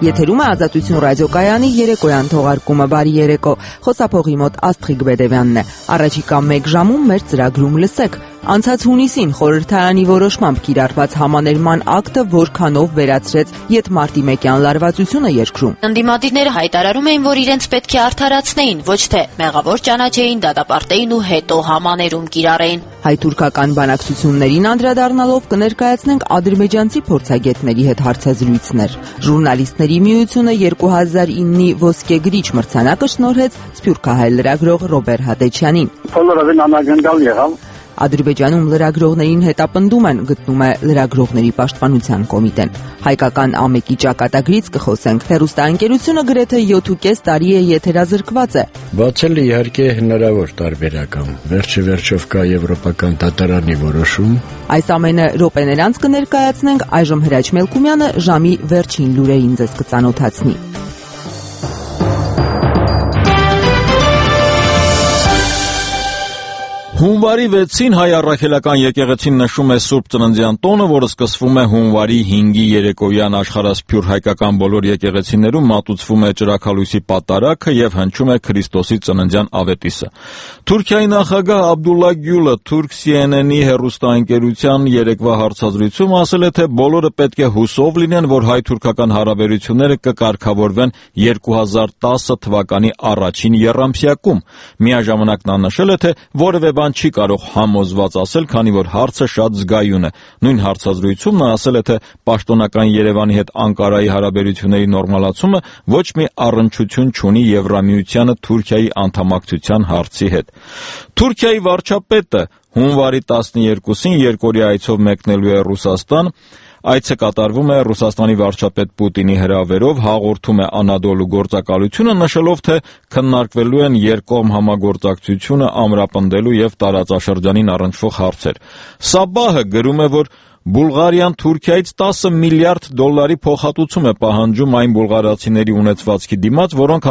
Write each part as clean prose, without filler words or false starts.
Եթերում է Ազատություն ռադիոկայանի երեկոյան թողարկումը։ Բարի երեկո։ Խոսափողի մոտ Աստղիկ Բեդևյանն է։ Առաջիկա 1 ժամում մեր ծրագրում լսեք. Անցած հունիսին խորհրդարանի որոշմամբ կիրառված համաներման ակտը որքանով վերացրեց ետմարտի-մեկյան լարվածությունը երկրում։ Ընդդիմադիրները հայտարարում էին, որ իրենց պետք է արդարացնեին, ոչ թե մեղավոր ճանաչեին, դատապարտեին ու հետո համաներում կիրառեին։ Հայ-թուրքական բանակցություններին անդրադառնալով կներկայացնենք ադրբեջանցի փորձագետների հետ հարցազրույցներ։ Ժուրնալիստների միությունը 2009-ի ոսկեգրիչ մրցանակը շնորհեց սփյուռքահայ լրագրող Ռոբեր Հատեչյանին։ Բոլորովին անարգանդալ եղավ։ Ադրբեջանում լրագրողներին հետապնդում են, գտնում է Լրագրողների պաշտպանության կոմիտեն։ Հայկական ամեկի ճակատագրից կխոսենք։ Հեռուստաընկերությունը գրեթե 7.5 տարի է եթերազրկված է։ Բացել իհարկե հնարավոր տարբերակամ։ Վերջով կա եվրոպական դատարանի որոշում։ Այս ամենը րոպեներ անց կներկայացնենք, այժմ Հրաչ Մելքումյանը ժամի վերջին լուրերին ձեզ կծանոթացնի։ Հունվարի 6-ին հայ առաքելական եկեղեցին նշում է Սուրբ Ծննդյան տոնը, որը սկսվում է հունվարի 5-ի երեկոյան աշխարհասփյուռ հայկական բոլոր եկեղեցիներում մատուցվում է ճրագալույսի պատարագը եւ հնչում է Քրիստոսի ծննդյան ավետիսը։ Թուրքիայի նախագահ Աբդուլլա Գյուլը Թուրք CNN-ի հեռուստաընկերության երեկվա հարցազրույցում ասել է, թե բոլորը պետք է հուսով լինեն, որ հայ-թուրքական հարաբերությունները կկարգավորվեն 2010 թվականի առաջին եռամսյակում։ Միաժամանակ նա նշել է, թե որևէ բան չի կարող համոզված ասել, քանի որ հարցը շատ զգայուն է։ Նույն հարցազրույցում նա ասել է, թե պաշտոնական Երևանի հետ Անկարայի հարաբերությունների նորմալացումը ոչ մի առնչություն չունի Եվրամիությանը Թուրքիայի անդամակցության հարցի հետ։ Թուրքիայի վարչապետը հունվարի 12-ին երկօրյա այցով մեկնելու է Ռուսաստան։ Այցը կատարվում է Ռուսաստանի վարչապետ Պուտինի հրավերով, հաղորդում է Անադոլու գործակալությունը, նշելով, թե քննարկվելու են երկկողմ համագործակցությունը ամրապնդելու եւ տարածաշրջանին առնչվող հարցեր։ Սաբահը գրում է, որ Բուլղարիան Թուրքիայից 10 միլիարդ դոլարի փոխհատուցում է պահանջում այն բուլղարացիների ունեցվածքի դիմաց, որոնք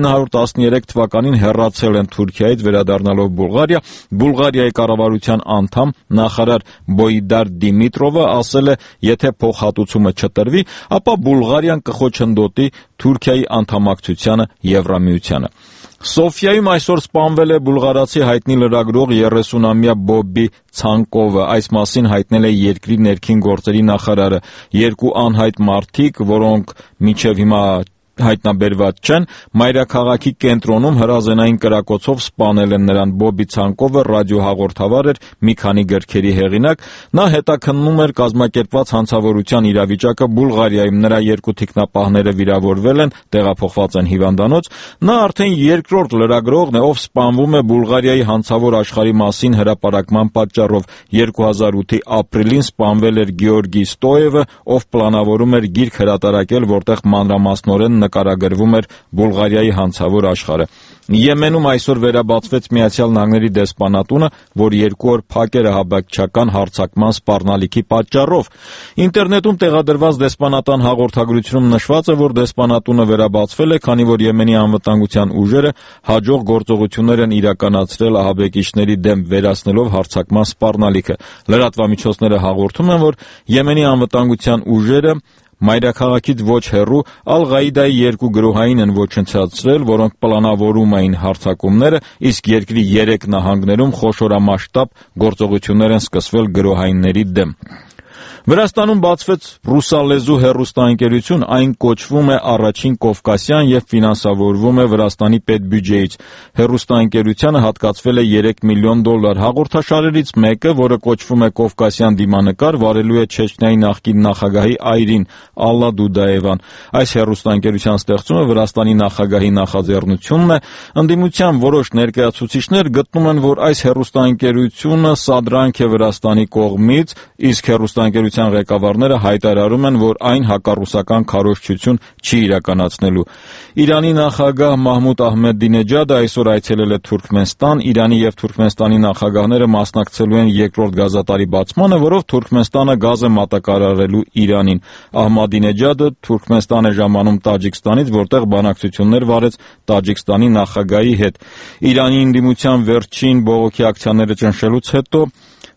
1913 թվականին հեռացել են Թուրքիայից վերադառնալով Բուլղարիա։ Բուլղարիայի կառավարության անդամ նախարար Բոյդար Դիմիտրովը ասել է, եթե փոխհատուցումը չտրվի, ապա Բուլղարիան կխոչընդոտի Թուրքիայի անդամակցությանը Եվրամիությանը։ Սոֆիայում այսօր սպանվել է բուլղարացի հայտնի լրագրող 30-ամյա Բոբի Ցանկովը։ Այս մասին հայտնել է երկրի ներքին գործերի նախարարը։ Երկու անհայտ մարդիկ, որոնք մինչև հիմա հայտնաբերված չեն, մայրաքաղաքի կենտրոնում հրազենային կրակոցով սպանել են նրան։ Բոբի Ցանկովը ռադիոհաղորդավար էր, մի քանի գրքերի հեղինակ։ Նա հետաքննում էր կազմակերպված հանցավորության իրավիճակը Բուլղարիայում։ Նրա երկու թիկնապահները վիրավորվել են, տեղափոխված են հիվանդանոց։ Նա արդեն երկրորդ լրագրողն է, ով սպանվում է Բուլղարիայի հանցավոր աշխարհի մասին հրապարակման պատճառով։ 2008-ի ապրիլին սպանվել էր Գեորգի Ստոևը, ով պլանավորում էր գիրք հրատարակել, որտեղ մանրամասնորեն նկարագրվում էր Բուլղարիայի հանցավոր աշխարհը։ Եմենում այսօր վերաբացվեց Միացյալ Նահանգների դեսպանատունը, որ 2 օր փակ էր ահաբեկչական հարձակման սպառնալիքի պատճառով։ Ինտերնետում տեղադրված դեսպանատան հաղորդագրությունում նշված է, որ դեսպանատունը վերաբացվել է, քանի որ Եմենի անվտանգության ուժերը հաջող գործողություններ են իրականացրել ահաբեկիչների դեմ վերացնելով հարձակման սպառնալիքը։ Լրատվամիջոցները հաղորդում են, որ Եմենի անվտանգության ուժերը մայրաքաղաքից ոչ հեռու Ալ-Ղաիդայի 2 գրոհային են ոչնչացրել, որոնք պլանավորում էին հարձակումները, իսկ երկրի 3 նահանգներում խոշորամասշտաբ գործողություններ են սկսվել գրոհայինների դեմ։ Վրաստանում բացվեց ռուսալեզու հեռուստաընկերություն, այն կոչվում է Առաջին Կովկասյան եւ ֆինանսավորվում է Վրաստանի պետբյուջեից։ Հեռուստաընկերությանը հատկացվել է $3 միլիոն։ Հաղորդաշարերից մեկը, որը կոչվում է Կովկասյան դիմանկար, վարելու է Չեչնիայի նախկին նախագահի այրին Ալլա Դուդաևան։ Այս հեռուստաընկերության ստեղծումը Վրաստանի նախագահի նախաձեռնությունն է։ Ընդդիմության որոշ ներկայացուցիչներ գտնում են, որ այս հեռուստաընկերությունը սադրանք է Վրաստանի կողմից, իսկ հեռուստաընկերության ղեկավարները հայտարարում են, որ այն հակառուսական քարոզչություն չի իրականացնելու։ Իրանի նախագահ Մահմուդ Ահմեդինեջադը այսօր այցելել է Թուրքմենստան։ Իրանի եւ Թուրքմենստանի նախագահները մասնակցելու են երկրորդ գազատարի բացմանը, որով Թուրքմենստանը գազ է մատակարարելու Իրանին։ Ահմադինեջադը Թուրքմենստան է ժամանում Տաջիկստանից, որտեղ բանակցություններ վարեց Տաջիկստանի նախագահի հետ։ Իրանի ընդդիմության վերջին բողոքի ակցիաները ճնշելուց հետո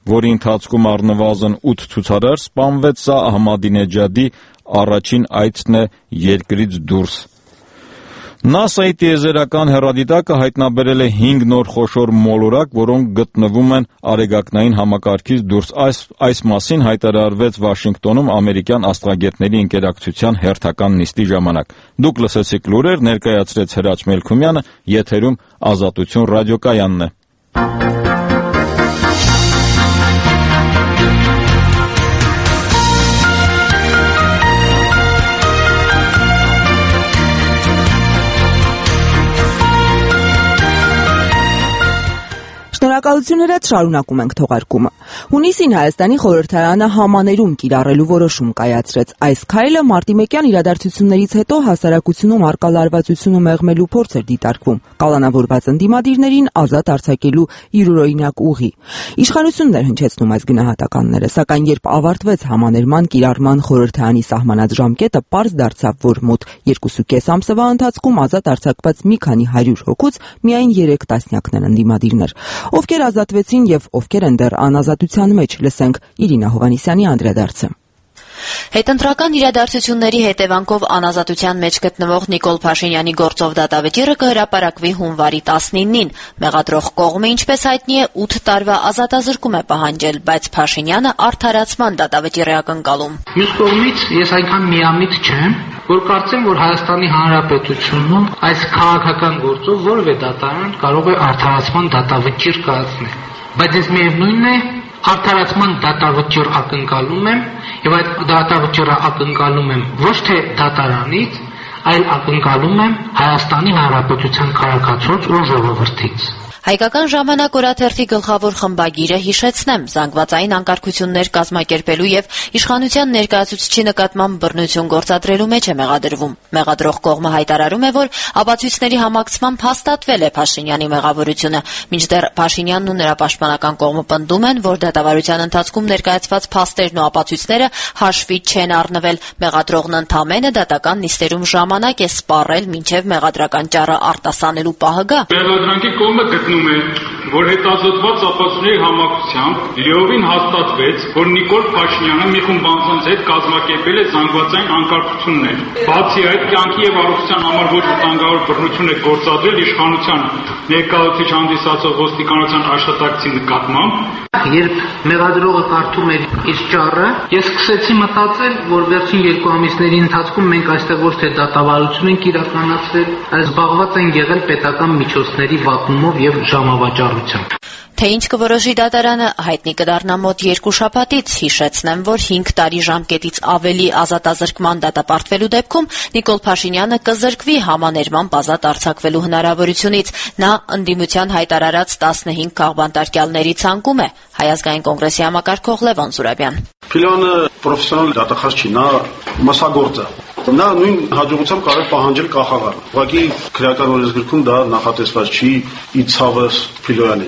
որի ընթացքում առնվազն 8 ցուցարար սպանվեց, սա Ահմադինեջադի առաջին այցն է երկրից դուրս։ ՆԱՍԱ-ի տիեզերական հեռադիտակը հայտնաբերել է 5 նոր խոշոր մոլորակ, որոնք գտնվում են արեգակնային համակարգից դուրս։ Այս մասին հայտարարվեց Վաշինգտոնում ամերիկյան աստղագետների ընկերակցության հերթական նիստի ժամանակ։ Դուք լսեցիք լուրեր, ներկայացրեց Հրաչ Մելքումյանը, եթերում Ազատություն ռադիոկայանն է։ Շնորհակալություններով շարունակում ենք թողարկումը։ Հունիսին Հայաստանի խորհրդարանը համաներում կիրառելու որոշում կայացրեց։ Այս քայլը մարտի 1-յան իրադարձություններից հետո հասարակությունում առկա լարվածությունը մեղմելու փորձ էր դիտարկվում, կալանավորված ընդդիմադիրներին ազատ արձակելու յուրօրինակ ուղի։ Իշխանությունն էր հնչեցնում այս գնահատականները, սակայն երբ ավարտվեց համաներման կիրառման խորհրդարանի սահմանած ժամկետը, պարզ դարձավ, որ մոտ 2.5 ամսվա ընթացքում ազատ արձակված մի քանի 100 հոգուց միայն 3 տասնյակն են ընդդիմադիրներ։ Ովքեր ազատվեցին եւ ովքեր են դեռ անազատության մեջ, լսենք Իրինա Հովհաննիսյանի անդրադարձը։ Հետընտրական իրադարձությունների հետևանքով անազատության մեջ գտնվող Նիկոլ Փաշինյանի գործով դատավճիռը կհրապարակվի հունվարի 19-ին։ Մեղադրող կողմը, ինչպես հայտնի է, 8 տարվա ազատազրկում է պահանջել, բայց Փաշինյանը արդարացման դատավճիռ է ակնկալում։ Մյուս կողմից ես այնքան միամիտ չեմ, որ կարծեմ, որ Հայաստանի Հանրապետությունում այս քաղաքական գործով որևէ դատարան կարող է արդարացման դատավճիռ կայացնել։ Բայց ես միևնույնն է արդարացման դատավճիռ ակնկալում եմ, եւ այդ դատավճիռը ակնկալում եմ ոչ թե դատարանից, այլ ակնկալում եմ Հայաստանի Հանրապետության քաղաքացուց ու ժողովրդից։ Հայկական ժամանակ օրաթերթի գլխավոր խմբագիրը հիշեցնեմ, զանգվածային անկարգություններ կազմակերպելու եւ իշխանության ներկայացուցիչի նկատմամբ բռնություն գործադրելու մեջ է մեղադրվում։ Մեղադրող կողմը հայտարարում է, որ ապացույցների համակցմամբ հաստատվել է Փաշինյանի մեղավորությունը, մինչդեռ Փաշինյանն ու նրա պաշտպանական կողմը պնդում են, որ դատավարության ընթացքում ներկայացված փաստերն ու ապացույցները հաշվի չեն առնվել։ Մեղադրողն ընդամենը դատական նիստերում ժամանակ է սպառել մինչև մեղադրական ճառը արտասանելու պահը գա։ Մեղադրանքի կողմը որ հետազոտված ապացույցների համակցությամբ լիովին հաստատվեց, որ Նիկոլ Փաշինյանը մի խումբ անձանց հետ կազմակերպել է զանգվածային անկարգություններ։ Բացի այդ, կյանքի եւ առողջության համար ոչ վտանգավոր բռնություն է գործադրել իշխանության ներկայացուցիչ հանդիսացող ոստիկանության աշխատակցի նկատմամբ։ Երբ մեղադրողը կարդում էր իր ճառը, ես սկսեցի մտածել, որ վերջին 2 ամիսների ընթացքում մենք այստեղ ոչ թե դատավարություն ենք իրականացրել, այլ զբաղված ենք եղել պետական միջոցների վատնումով եւ ժամավաճառությամբ։ Թե ինչ կորոշի դատարանը, հայտնի կդառնա մոտ 2 շաբաթից։ Հիշեցնեմ, որ 5 տարի ժամկետից ավելի ազատազրկման դատապարտվելու դեպքում Նիկոլ Փաշինյանը կզրկվի համաներմամբ ազատ արձակվելու հնարավորությունից։ Նա ընդդիմության հայտարարած 15 քաղբանտարկյալների ցանկում է։ Հայ ազգային կոնգրեսի համակարգող Լևոն Զուրաբյան։ Փիլյանը պրոֆեսիոնալ դատախազ չի, նա մասնագործ է։ Նա նույն հաջողությամբ կարող է պահանջել կախաղան։ Ուղղակի քրեական օրենսգրքում դա նախատեսված չի, ի ցավս Փիլյանի։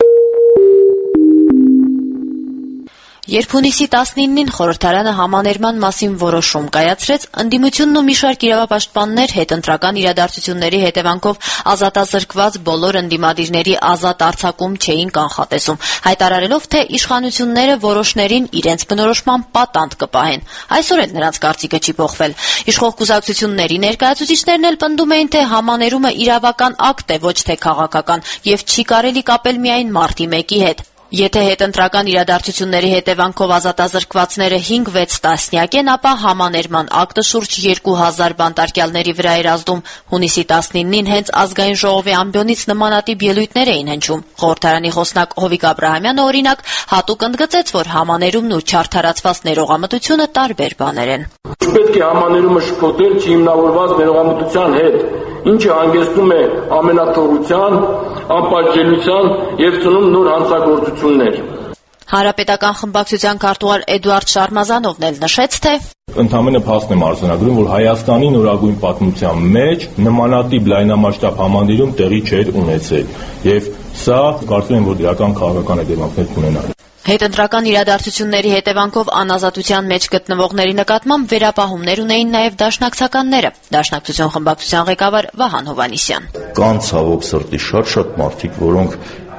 Երբ հունիսի 19-ին խորհրդարանը համաներման մասին որոշում կայացրեց, ընդդիմությունն ու մի շարք իրավապաշտպաններ հետընտրական իրադարձությունների հետևանքով ազատազրկված բոլոր ընդդիմադիրների ազատ արձակում չէին կանխատեսում, հայտարարելով, թե իշխանությունները որոշներին իրենց բնորոշման պատանդ կպահեն։ Այսօր էլ նրանց կարծիքը չի փոխվել։ Իշխող կուսակցությունների ներկայացուցիչներն էլ պնդում էին, թե համաներումը իրավական ակտ է, ոչ թե քաղաքական, եւ չի կարելի կապել միայն մարտի 1-ի հետ։ Եթե հետընտրական իրադարձությունների հետևանքով ազատազրկվածները 5-6 տասնյակ են, ապա համաներման ակտը շուրջ 2000 բանտարկյալների վրա էր ազդում։ Հունիսի 19-ին հենց ազգային ժողովի ամբիոնից նմանատիպ ելույթներ էին հնչում։ Խորհրդարանի խոսնակ Հովիկ Աբրահամյանը, օրինակ, հատուկ ընդգծեց, որ համաներումն ու չարդարացված ներողամտությունը տարբեր բաներ են։ Պետք է համաներումը շփոթել չհիմնավորված ներողամտության հետ, ինչը հանգեցնում է ամենաթողության, անպատժելիության եւ ծնում նոր հանցագործություններ։ Հանրապետական խմբակցության քարտուղար Էդուարդ Շարմազանովն էլ նշեց, թե ընդամենը փաստ եմ արձանագրում, որ Հայաստանի նորագույն պատմության մեջ նմանատիպ լայնամասշտաբ համանդիրում տեղի չէր ունեցել, եւ սա կարծում եմ, որ դրական քաղաքական հետևանքներ կունենա։ Հետընտրական իրադարձությունների հետևանքով անազատության մեջ գտնվողների նկատմամբ վերապահումներ ունեին նաև դաշնակցականները։ Դաշնակցություն խմբակցության ղեկավար Վահան Հովհաննիսյան։ Կան ցավոք սրտի շատ մարդիկ, որոնք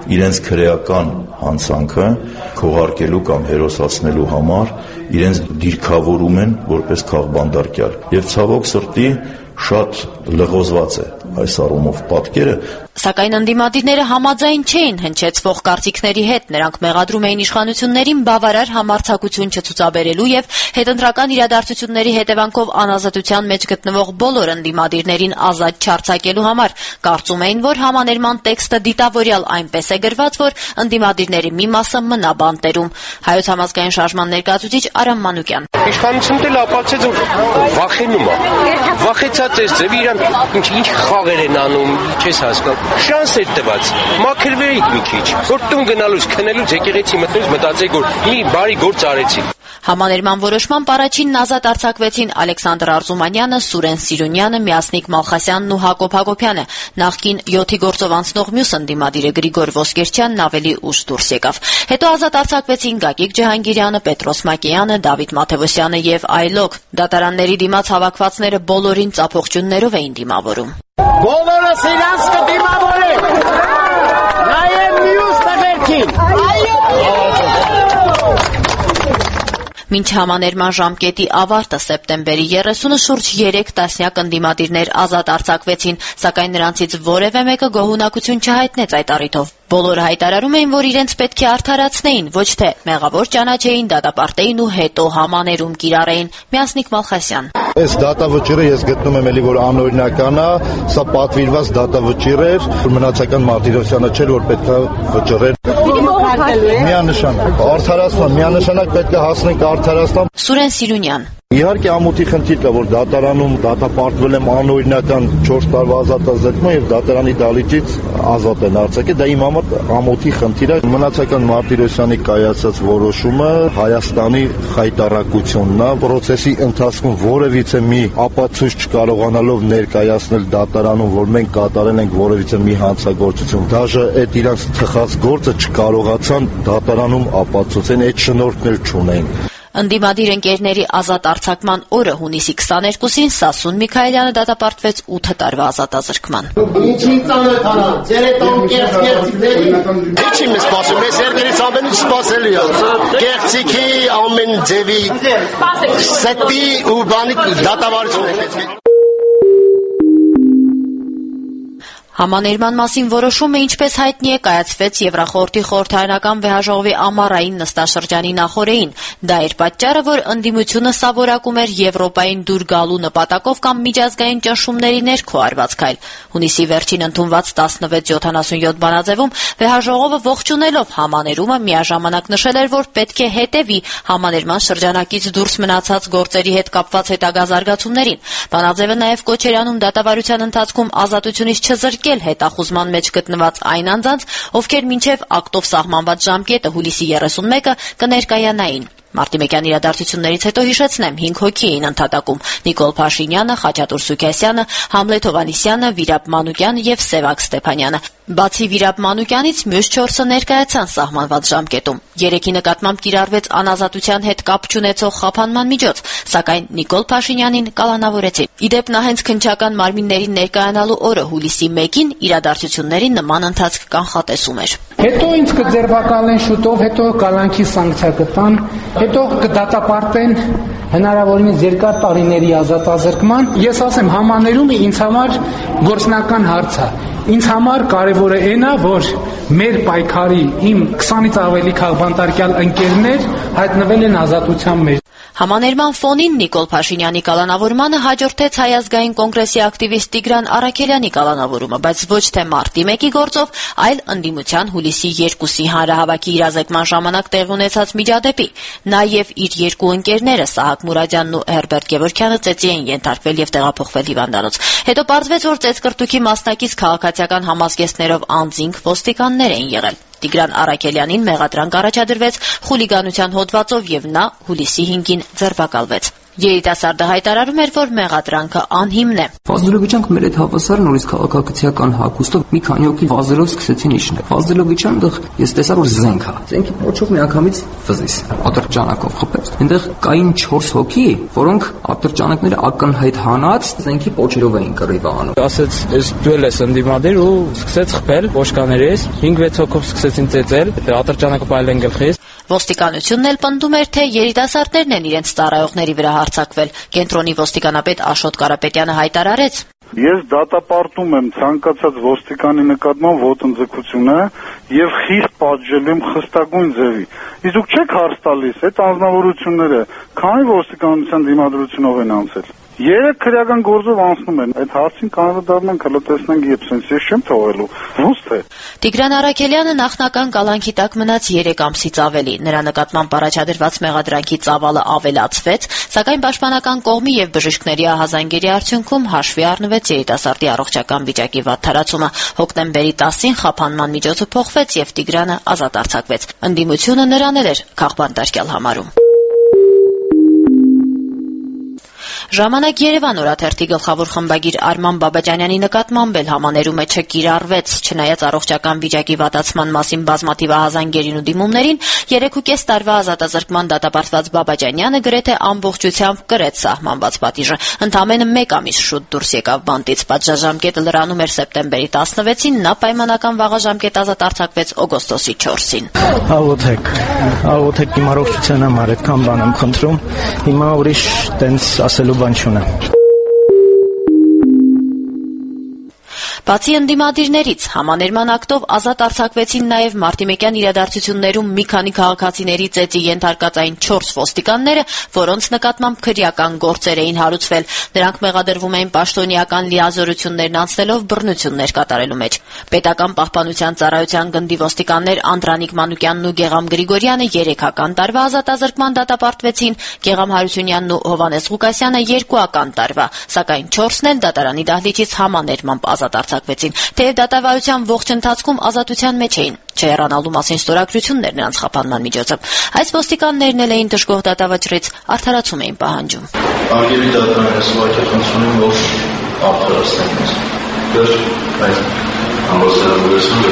իրենց քրեական հանցանքը քողարկելու կամ հերոսացնելու համար իրենց դիրքավորում են որպես քաղբանդարկյալ եւ ցավոք սրտի շատ լղոզված է այս առումով պատկերը։ Սակայն ընդդիմադիրները համաձայն չէին հնչեցվող կարծիքների հետ, նրանք մեղադրում էին իշխանություններին բավարար համարձակություն չցուցաբերելու եւ հետընտրական իրադարձությունների հետևանքով անազատության մեջ գտնվող բոլոր ընդդիմադիրներին ազատ չարձակելու համար։ Կարծում էին, որ համաներման տեքստը դիտավորյալ այնպես է գրված, որ ընդդիմադիրների մի մասը մնա բանտերում։ Հայոց համազգային շարժման ներկայացուցիչ Արամ Մանուկյան։ Իշխանությունն էլ ապացուցեց, որ վախենում է։ Վախեցած է, ձև իրան ինչ խաղեր են անում, չես հասկանում։ Շանս էր տված, մաքրվեիք մի քիչ, որ տուն գնալուց, քնելուց, եկեղեցի մտնելուց մտածեիք, որ մի բարի գործ արեցիք։ Համաներման որոշմամբ առաջինն ազատ արձակվեցին Ալեքսանդր Արզումանյանը, Սուրեն Սիրունյանը, Միասնիկ Մալխասյանն ու Հակոբ Հակոբյանը։ Նախկին 7-ի գործով անցնող մյուս ընդդիմադիրը Գրիգոր Ոսկերչյանն ավելի ուշ դուրս եկավ։ Հետո ազատ արձակվեցին Գագիկ Ջհանգիրյանը, Պետրոս Մակեյանը, Դավիթ Մաթևոսյանը եւ այլոք։ Դատարանների դիմաց հավաքվածները բոլորին ծափողջուններով էին դիմավորում։ Բոլորս իրանց կդիմավորեն։ Նաեւ մյուս տղերքին։ Մինչ համաներման ժամկետի ավարտը սեպտեմբերի 30-ը շուրջ 3 տասնյակ ընդդիմադիրներ ազատ արձակվեցին, սակայն նրանցից որևէ մեկը գոհունակություն չհայտնեց այդ առիթով։ Բոլորը հայտարարում էին, որ իրենց պետք է արդարացնեին, ոչ թե մեղավոր ճանաչեին, դատապարտեին ու հետո համաներում կիրառեին։ Միասնիկ Մալխասյան։ Այս դատավճիռը ես գտնում եմ էլի որ անօրինական է, սա պատվիրված դատավճիռ էր, մնացական Մարտիրոսյանը չէր որ պետք է վճռեր։ Միանշանակ արդարացման, միանշանակ պետք է հասնենք արդարացման։ Սուրեն Սիրունյան։ Իհարկե ամոթի խնդիր կա, որ դատարանում դատապարտվել եմ անօրինական 4 տարվա ազատազրկման եւ դատարանի դալիճից ազատ են արձակել, դա իմ համար ամոթի խնդիր է։ Մնացական Մարտիրոսյանի կայացած որոշումը Հայաստանի խայտարակությունն է, process-ի ընթացքում որևիցե մի ապացույց չկարողանալով ներկայացնել դատարանում, որ մենք կատարել ենք որևիցե մի հանցագործություն, դաժե այդ իրանց թխած գործը չկարողացան դատարանում ապացուցեն, այդ շնորհքն էլ չունեն։ Ընդդիմադիր ընկերների ազատ արձակման օրը հունիսի 22-ին Սասուն Միքայելյանը դատապարտվեց 8 տարվա ազատազրկման։ Ինչի ծանոթ արա, ձեր այդ անկեղծիքների։ Ինչի՞ մեզ սպասում, ես երկրից ամեն ինչ սպասելի է։ Կեղծիքի ամեն ձևի ստի ու բանի դատավարություն է։ Համաներման մասին որոշումը, ինչպես հայտնի է, կայացվեց Եվրախորհրդի խորհրդարանական վեհաժողովի ամառային նստաշրջանի նախօրեին։ Դա էր պատճառը, որ ընդդիմությունը սավորակում էր Եվրոպային դուր գալու նպատակով կամ միջազգային ճնշումների ներքո արված քայլ։ Հունիսի վերջին ընդունված 1677 բանաձևում վեհաժողովը ողջունելով համաներումը միաժամանակ նշել էր, որ պետք է հետևի համաներման շրջանակից դուրս մնացած գործերի հետ կապված հետագա զարգացումներին։ Բանաձևը նաև կոչ էր անում դատավարության ընթացքում ազատությունից չզրկել հետախուզման մեջ գտնված այն անձանց, ովքեր մինչև ակտով սահմանված ժամկետը հուլիսի 31-ը կներկայանային։ Մարտի 1-յան իրադարձություններից հետո հիշեցնեմ 5 հոգի էին ընդհատակում՝ Նիկոլ Փաշինյանը, Խաչատուր Սուքասյանը, Համլետ Հովհաննիսյանը, Վիրապ Մանուկյանը եւ Սևակ Ստեփանյանը։ Բացի Վիրապ Մանուկյանից մյուս 4-ը ներկայացան սահմանված ժամկետում։ 3-ի նկատմամբ կիրառվեց անազատության հետ կապ չունեցող խափանման միջոց, սակայն Նիկոլ Փաշինյանին կալանավորեցին։ Իդեպ նա հենց քննչական մարմիններին ներկայանալու օրը հուլիսի 1-ին իրադարձությունների նման ընթացք կանխատեսում էր։ Հետո ինձ կձերբակալեն շուտով, հետո կալանքի սանկցիա կտան, հետո կդատապարտեն հնարավորինս երկար տարիների ազատազրկման։ Ես ասեմ, համաներումը ինձ համար գործնական հարց է։ Ինձ համար կարևորը այն է, որ մեր պայքարի իմ 20-ից ավելի քաղբանտարկյալ ընկերներ հայտնվել են ազատության մեջ։ Համաներման ֆոնին Նիկոլ Փաշինյանի կալանավորմանը հաջորդեց Հայ ազգային կոնգրեսի ակտիվիստ Տիգրան Առաքելյանի կալանավորումը, բայց ոչ թե մարտի 1-ի գործով, այլ ընդդիմության հուլիսի 2-ի հանրահավաքի իրազեկման ժամանակ տեղի ունեցած միջադեպի։ Նա եւ իր երկու ընկերները Սահակ Մուրադյանն ու Հերբերտ Գևորգյանը ծեծի են ենթարկվել եւ տեղափոխվել հիվանդանոց։ Հետո պարզվեց, որ ծեծկրտուքի մասնակից քաղաքացիական համազգեստներով անձինք ոստիկաններ էին եղել։ Տիգրան Առաքելյանին մեղադրանք առաջադրվեց խուլիգանության հոդվածով եւ նա հուլիսի 5-ին ձերբակալվեց։ Երիտասարդը հայտարարում էր, որ մեղադրանքը անհիմն է։ Վազելովիչյանք մեր այդ հավասար նորից քաղաքակրթական հագուստով մի քանի հոգի վազելով սկսեցին իջնել։ Վազելովիչյան դեռ ես տեսա որ զենք է։ Զենքի փոչով միանգամից վզիս ատրճանակով խփեց։ Այնտեղ կային 4 հոգի, որոնք ատրճանակները ակնհայտ հանած զենքի փոչերով էին կռիվը անում։ Ասեց, «Ես դու ես ընդդիմադիր» ու սկսեց խփել ոչկաներից, 5-6 հոգով սկսեցին ծեծել, ատրճանակը պայլեն գլխից։ Ոստիկանությունն էլ պնդում էր, թե երիտասարդներն են իրենց ծառայողների վրա հարձակվել։ Կենտրոնի ոստիկանապետ Աշոտ Կարապետյանը հայտարարեց. Ես դատապարտում եմ ցանկացած ոստիկանի նկատմամբ ոտնձգությունը եւ խիստ պատժել եմ խստագույն ձևի։ Իսկ դուք չեք հարց տալիս այդ անձնավորությունները, քանի ոստիկանության դիմադրությունով են անցել։ 3 քրեական գործով անցնում են։ Այդ հարցին կանոնադառնանք հələ տեսնենք, երբ sense ես չեմ թողելու։ Ոնց թե։ Տիգրան Արաքելյանը նախնական կալանքի տակ մնաց 3 ամսից ավելի։ Նրա նկատմամբ առաջադրված մեղադրանքի ծավալը ավելացվեց, սակայն պաշտպանական կողմի եւ բժիշկների ահազանգերի արդյունքում հաշվի առնվեց երիտասարդի առողջական վիճակի վատթարացումը։ Հոկտեմբերի 10-ին խափանման միջոցը փոխվեց եւ Տիգրանը ազատ արձակվեց։ Ընդդիմությունը նրան էլ էր քաղբանտարկյալ համարում։ Ժամանակ Երևան օրաթերթի գլխավոր խմբագիր Արման Բաբաջանյանի նկատմամբ էլ համաներումը չկիրառվեց, չնայած առողջական վիճակի վատացման մասին բազմաթիվ ահազանգերին ու դիմումներին, 3.5 տարվա ազատազրկման դատապարտված Բաբաջանյանը գրեթե ամբողջությամբ կրեց սահմանված պատիժը։ Ընդամենը 1 ամիս շուտ դուրս եկավ բանտից, պատժաժամկետը լրանում էր սեպտեմբերի 16-ին, նա պայմանական վաղաժամկետ ազատ արձակվեց օգոստոսի 4-ին։ Աղոթեք իմ առողջության համար այդքան բան եմ խնդրում, հիմա ուրիշ տենց ասելու բան չունեմ։ Բացի ընդդիմադիրներից, համաներման ակտով ազատ արձակվեցին նաև մարտիմեկյան իրադարձություններում մի քանի քաղաքացիների ծեծի ենթարկած այն 4 ոստիկանները, որոնց նկատմամբ քրեական գործեր էին հարուցվել։ Նրանք մեղադրվում էին պաշտոնեական լիազորություններն անցնելով բռնություններ կատարելու մեջ։ Պետական պահպանության ծառայության գնդի ոստիկաններ Անդրանիկ Մանուկյանն ու Գեգամ Գրիգորյանը 3 տարվա ազատազրկման դատապարտվեցին, Գեգամ Հարությունյանն ու Հովանես Ղուկասյանը 2 տարվա, սակայն 4-ն էլ դատարանի դահլիճից համաներմամբ ազատ արձակվեցին, թեև դատավարության ողջ ընթացքում ազատության մեջ էին։ Չհեռանալու մասին ստորագրություններ նրանց խափանման միջոցը։ Այս ոստիկաններն էլ էին դժգոհ դատավճռից արդարացում էին պահանջում։ Արգելի դատարանս վայրկյանությունում որ արդարացնենք։ Դեռ այս ամբողջովին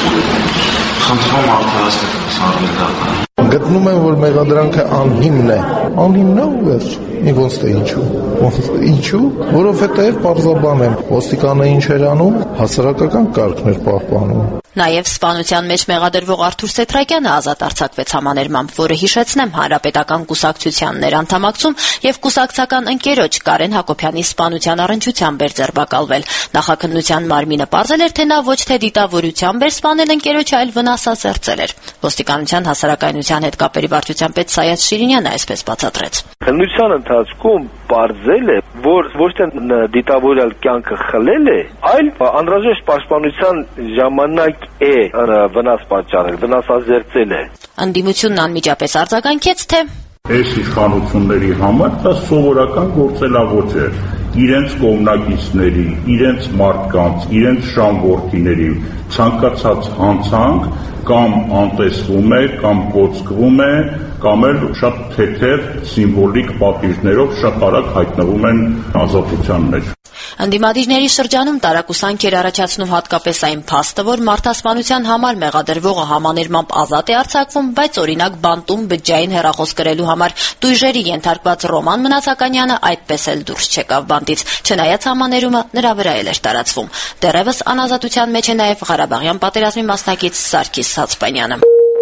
խնդրում արդարացնենք արգելի դատարան։ Գտնում եմ, որ մեղադրանքը անհիմն է։ Անհիմն է ու վերջ։ Ոնց թե ինչու։ Որովհետև պարզաբան եմ, ոստիկանը ինչ էր անում, հասարակական կարգն էր պահպանում։ Նաև սպանության մեջ մեղադրվող Արթուր Սեթրակյանը ազատ արձակվեց համաներմամբ, որը հիշեցնեմ հանրապետական կուսակցությանն էր անդամակցում եւ կուսակցական ընկերոջ Կարեն Հակոբյանի սպանության առնչությամբ էր ձերբակալվել։ Նախաքննության մարմինը պարզել էր, թե նա ոչ թե դիտավորությամբ էր սպանել ընկերոջը, այլ վնասազերծել էր։ Ոստիկանության հասարակայնության հետ կապերի վարչության պետ Սայադ Շիրինյանը այսպես բացատրեց։ Քննության ընթացքում պարզել է, որ ոչ թե դիտավորյալ կյանքը խլել է, այլ անհրաժեշտ պաշտպանության ժամանակ է վնաս պատճառել, վնասազերծել է։ Ընդդիմությունն անմիջապես արձագանքեց, թե այս իշխանությունների համար դա սովորական գործելավոճ է իրենց կողմնակիցների, իրենց մարդկանց, իրենց շամգործիների ցանկացած հանցանք կամ անտեսվում է, կամ կոծկվում է, կամ էլ շատ թեթև սիմվոլիկ պատիժներով շատ արագ հայտնվում են ազատության մեջ։ Ընդդիմադիրների շրջանում տարակուսանք էր առաջացնում հատկապես այն փաստը, որ մարդասպանության համար մեղադրվողը համաներմամբ ազատ է արձակվում, բայց օրինակ բանտում բջջային հեռախոս կրելու համար տույժերի ենթարկված Ռոման Մնացականյանը այդպես էլ դուրս չեկավ բանտից, չնայած համաներումը նրա վրա էլ էր տարածվում։ Դեռևս անազատության մեջ է նաև Ղարաբաղյան պատերազմի մասնակից Սարգիս Հացպանյանը։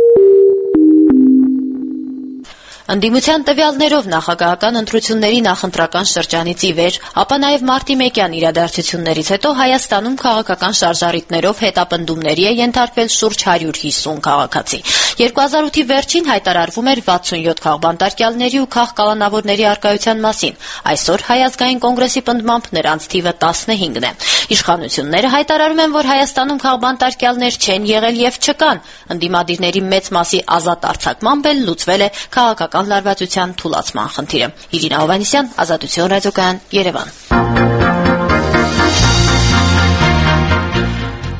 Ընդդիմության տվյալներով նախագահական ընտրությունների նախընտրական շրջանից ի վեր, ապա նաև մարտի 1-յան իրադարձություններից հետո Հայաստանում քաղաքական շարժառիթներով հետապնդումների է ենթարկվել շուրջ 150 քաղաքացի։ 2008-ի վերջին հայտարարվում էր 67 քաղբանտարկյալների ու քաղկալանավորների առկայության մասին։ Այսօր Հայ ազգային կոնգրեսի պնդմամբ նրանց թիվը 15-ն է։ Իշխանությունները հայտարարում են, որ Հայաստանում քաղբանտարկյալներ չեն եղել եւ չկան։ Ընդդիմադիրների մեծ մասի ազատ արձակմամբ էլ լուծվել է քաղաքական լարվածության թուլացման խնդիրը։ Իրինա Հովհաննիսյան, Ազատություն ռադիոկայան, Երևան։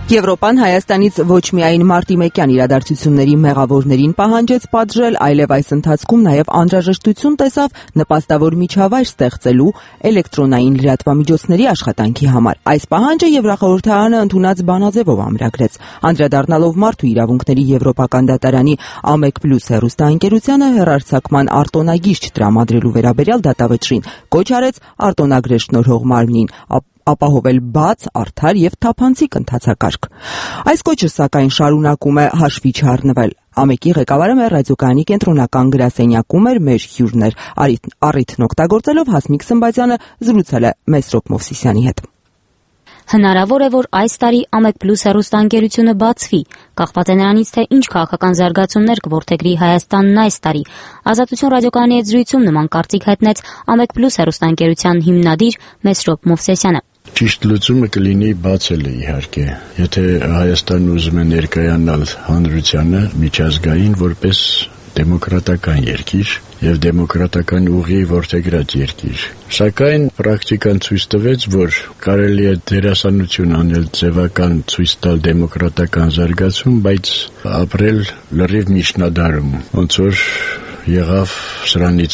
Եվրոպան Հայաստանից ոչ միայն մարտի-մեկյան իրադարձությունների մեղավորներին պահանջեց պատժել, այլև այս ընթացքում նաև անհրաժեշտություն տեսավ նպաստավոր միջավայր ստեղծելու էլեկտրոնային լրատվամիջոցների աշխատանքի համար։ Այս պահանջը Եվրախորհրդարանը ընդունած բանաձևով ամրագրեց։ Անդրադառնալով Մարդու իրավունքների Եվրոպական դատարանի AMEC+ հեռուստաընկերությանը հեռարձակման արտոնագիր չտրամադրելու վերաբերյալ դատավճռին կոչ արեց արտոնագրեր շնորհող մարմնին ապահովել բաց, արդար եւ թափանցիկ ընթացակարգ։ Այս կոչը սակայն շարունակում է հաշվի չառնվել։ AMEC-ի ղեկավարը մեր ռադիոկայանի կենտրոնական գրասենյակում էր, մեր հյուրն էր։ Առիթն օգտագործելով Հասմիկ Սմբատյանը զրուցել է Մեսրոպ Մովսիսյանի հետ։ Հնարավոր է, որ այս տարի AMEC+ հեռուստաընկերությունը բացվի, կախված է նրանից, թե ինչ քաղաքական զարգացումներ կորդեգրի Հայաստանն այս տարի։ Ազատություն ռադիոկայանի հետ զրույցում նման կարծիք հայտնեց AMEC+ հեռուստաընկերության հիմնադիր Մեսրոպ Մովսիսյանը։ Ճիշտ լուծումը կլինի բացելը, իհարկե, եթե Հայաստանն ուզում է ներկայանալ հանրությանը միջազգային որպես դեմոկրատական երկիր եւ դեմոկրատական ուղի որդեգրած երկիր։ Սակայն պրակտիկան ցույց տվեց, որ կարելի է դերասանություն անել ձևական ցույց տալ դեմոկրատական զարգացում, բայց ապրել լրիվ միջնադարում, ոնց որ եղավ սրանից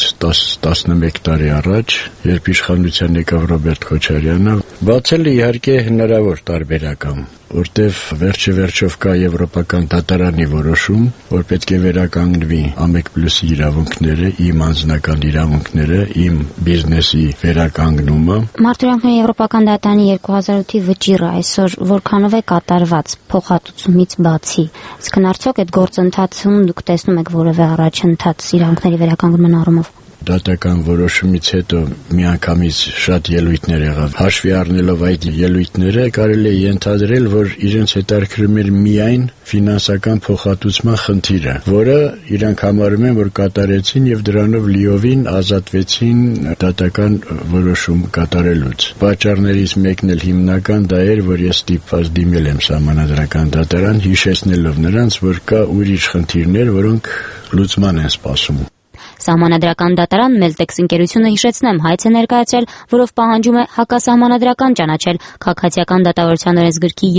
10-11 տարի առաջ, երբ իշխանության եկավ Ռոբերտ Քոչարյանը։ Բացելը իհարկե հնարավոր տարբերակամ, որտեվ վերջով կա Եվրոպական դատարանի որոշում, որ պետք է վերականգնվի AMEC+-ի իրավունքները, իմ անձնական իրավունքները, իմ բիզնեսի վերականգնումը։ Մարդու իրավունքների Եվրոպական դատարանի 2008-ի վճիռը այսօր որքանով է կատարված փոխհատուցումից բացի։ Իսկ արդյոք այդ գործընթացում դուք տեսնում եք որևէ առաջընթաց իրավունքների վերականգնման առումով։ Դատական որոշումից հետո միանգամից շատ ելույթներ եղավ։ Հաշվի առնելով այդ ելույթները, կարելի է ենթադրել, որ իրենց հետաքրքրում էր միայն ֆինանսական փոխհատուցման խնդիրը, որը իրանք համարում են, որ կատարեցին եւ դրանով լիովին ազատվեցին դատական որոշում կատարելուց։ Պատճառներից մեկն էլ հիմնական դա էր, որ ես ստիպված դիմել եմ Սահմանադրական դատարան, հիշեցնելով նրանց, որ կա ուրիշ խնդիրներ, որոնք լուծման են սպասում։ Սահմանադրական դատարան Meltex ընկերությունը հիշեցնեմ հայց է ներկայացրել, որով պահանջում է հակասահմանադրական ճանաչել քաղաքացիական դատավարության օրենսգրքի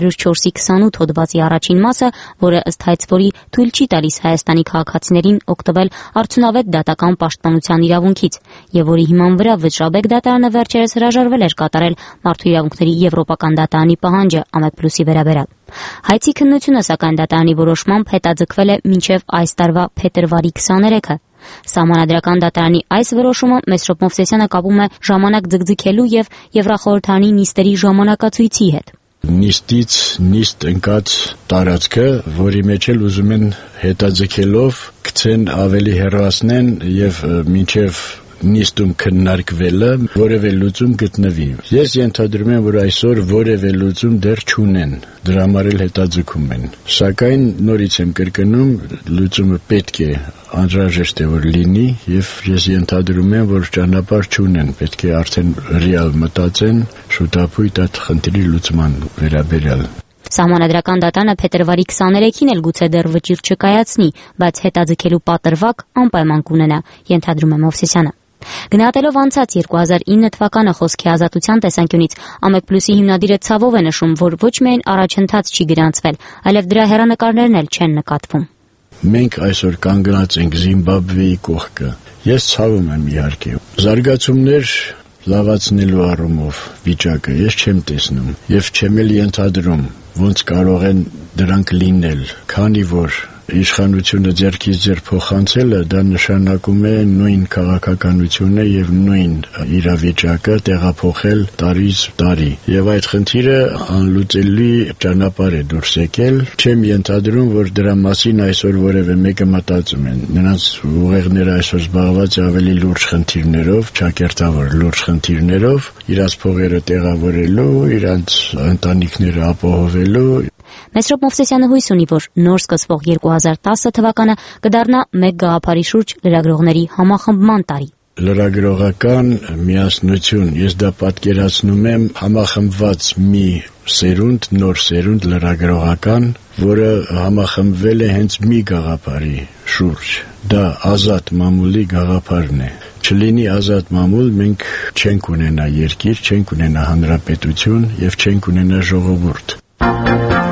204-28 հոդվածի առաջին մասը, որը ըստ հայցվորի թույլ չի տալիս Հայաստանի քաղաքացիներին օգտվել արդյունավետ դատական պաշտպանության իրավունքից, եւ որի հիման վրա Վճռաբեկ դատարանը վերջերս հրաժարվել էր կատարել Մարդու իրավունքների Եվրոպական դատարանի պահանջը AMEC+-ի վերաբերյալ։ Հայցի քննությունը սակայն դատարանի որոշմամբ հետաձգվել է մինչև այս տարվա փետրվարի 23-ը։ Սահմանադրական դատարանի այս որոշումը Մեսրոպ Մովսիսյանը կապում է ժամանակ ձգձգելու եւ Եվրախորհրդարանի նիստերի ժամանակացույցի հետ։ Նիստից նիստ ընկած տարածքը, որի մեջ էլ ուզում են հետաձգելով գցեն ավելի հեռացնեն եւ մինչեւ նիստում քննարկվելը որևէ լուծում գտնվի։ Ես ենթադրում եմ, որ այսօր որևէ լուծում դեռ չունեն, դրա համար էլ հետաձգում են։ Սակայն նորից եմ կրկնում, լուծումը պետք է անհրաժեշտ է որ լինի եւ ես ենթադրում եմ, որ ճանապարհ չունեն, պետք է արդեն ռեալ մտածեն շուտապույտ այդ խնդրի լուծման վերաբերյալ։ Սահմանադրական դատարանը փետրվարի 23-ին էլ գուցե դեռ վճիռ չկայացնի, բայց հետաձգելու պատրվակ անպայման կունենա, ենթադրում է Մովսիսյանը։ Գնահատելով անցած 2009 թվականը խոսքի ազատության տեսանկյունից AMEC+-ի հիմնադիրը ցավով է նշում, որ ոչ միայն առաջընթաց չի գրանցվել, այլև դրա հեռանկարներն էլ չեն նկատվում։ Մենք այսօր կանգնած ենք Զիմբաբվեի կողքը։ Ես ցավում եմ իհարկե։ Զարգացումներ լավացնելու առումով վիճակը ես չեմ տեսնում եւ չեմ էլ ենթադրում, ոնց կարող են դրանք լինել, քանի որ իշխանությունը ձեռքից ձեռ փոխանցելը դա նշանակում է նույն քաղաքականությունը եւ նույն իրավիճակը տեղափոխել տարից տարի եւ այդ խնդիրը անլուծելի ճանապարհ է դուրս եկել չեմ ենթադրում որ դրա մասին այսօր որևէ մեկը մտածում են նրանց ուղեղները այսօր զբաղված է ավելի լուրջ խնդիրներով ճակերտավոր լուրջ խնդիրներով իրաց փողերը տեղավորելու իրանց ընտանիքները ապահովելու Մեսրոպ Մովսիսյանը հույս ունի, որ նոր սկսվող 2010 թվականը կդառնա մեկ գաղափարի շուրջ լրագրողների համախմբման տարի։ Լրագրողական միասնություն, ես դա պատկերացնում եմ համախմբված մի սերունդ, նոր սերունդ լրագրողական, որը համախմբվել է հենց մի գաղափարի շուրջ։ Դա ազատ մամուլի գաղափարն է։ Չլինի ազատ մամուլ, մենք չենք ունենա երկիր, չենք ունենա հանրապետություն եւ չենք ունենա ժողովուրդ։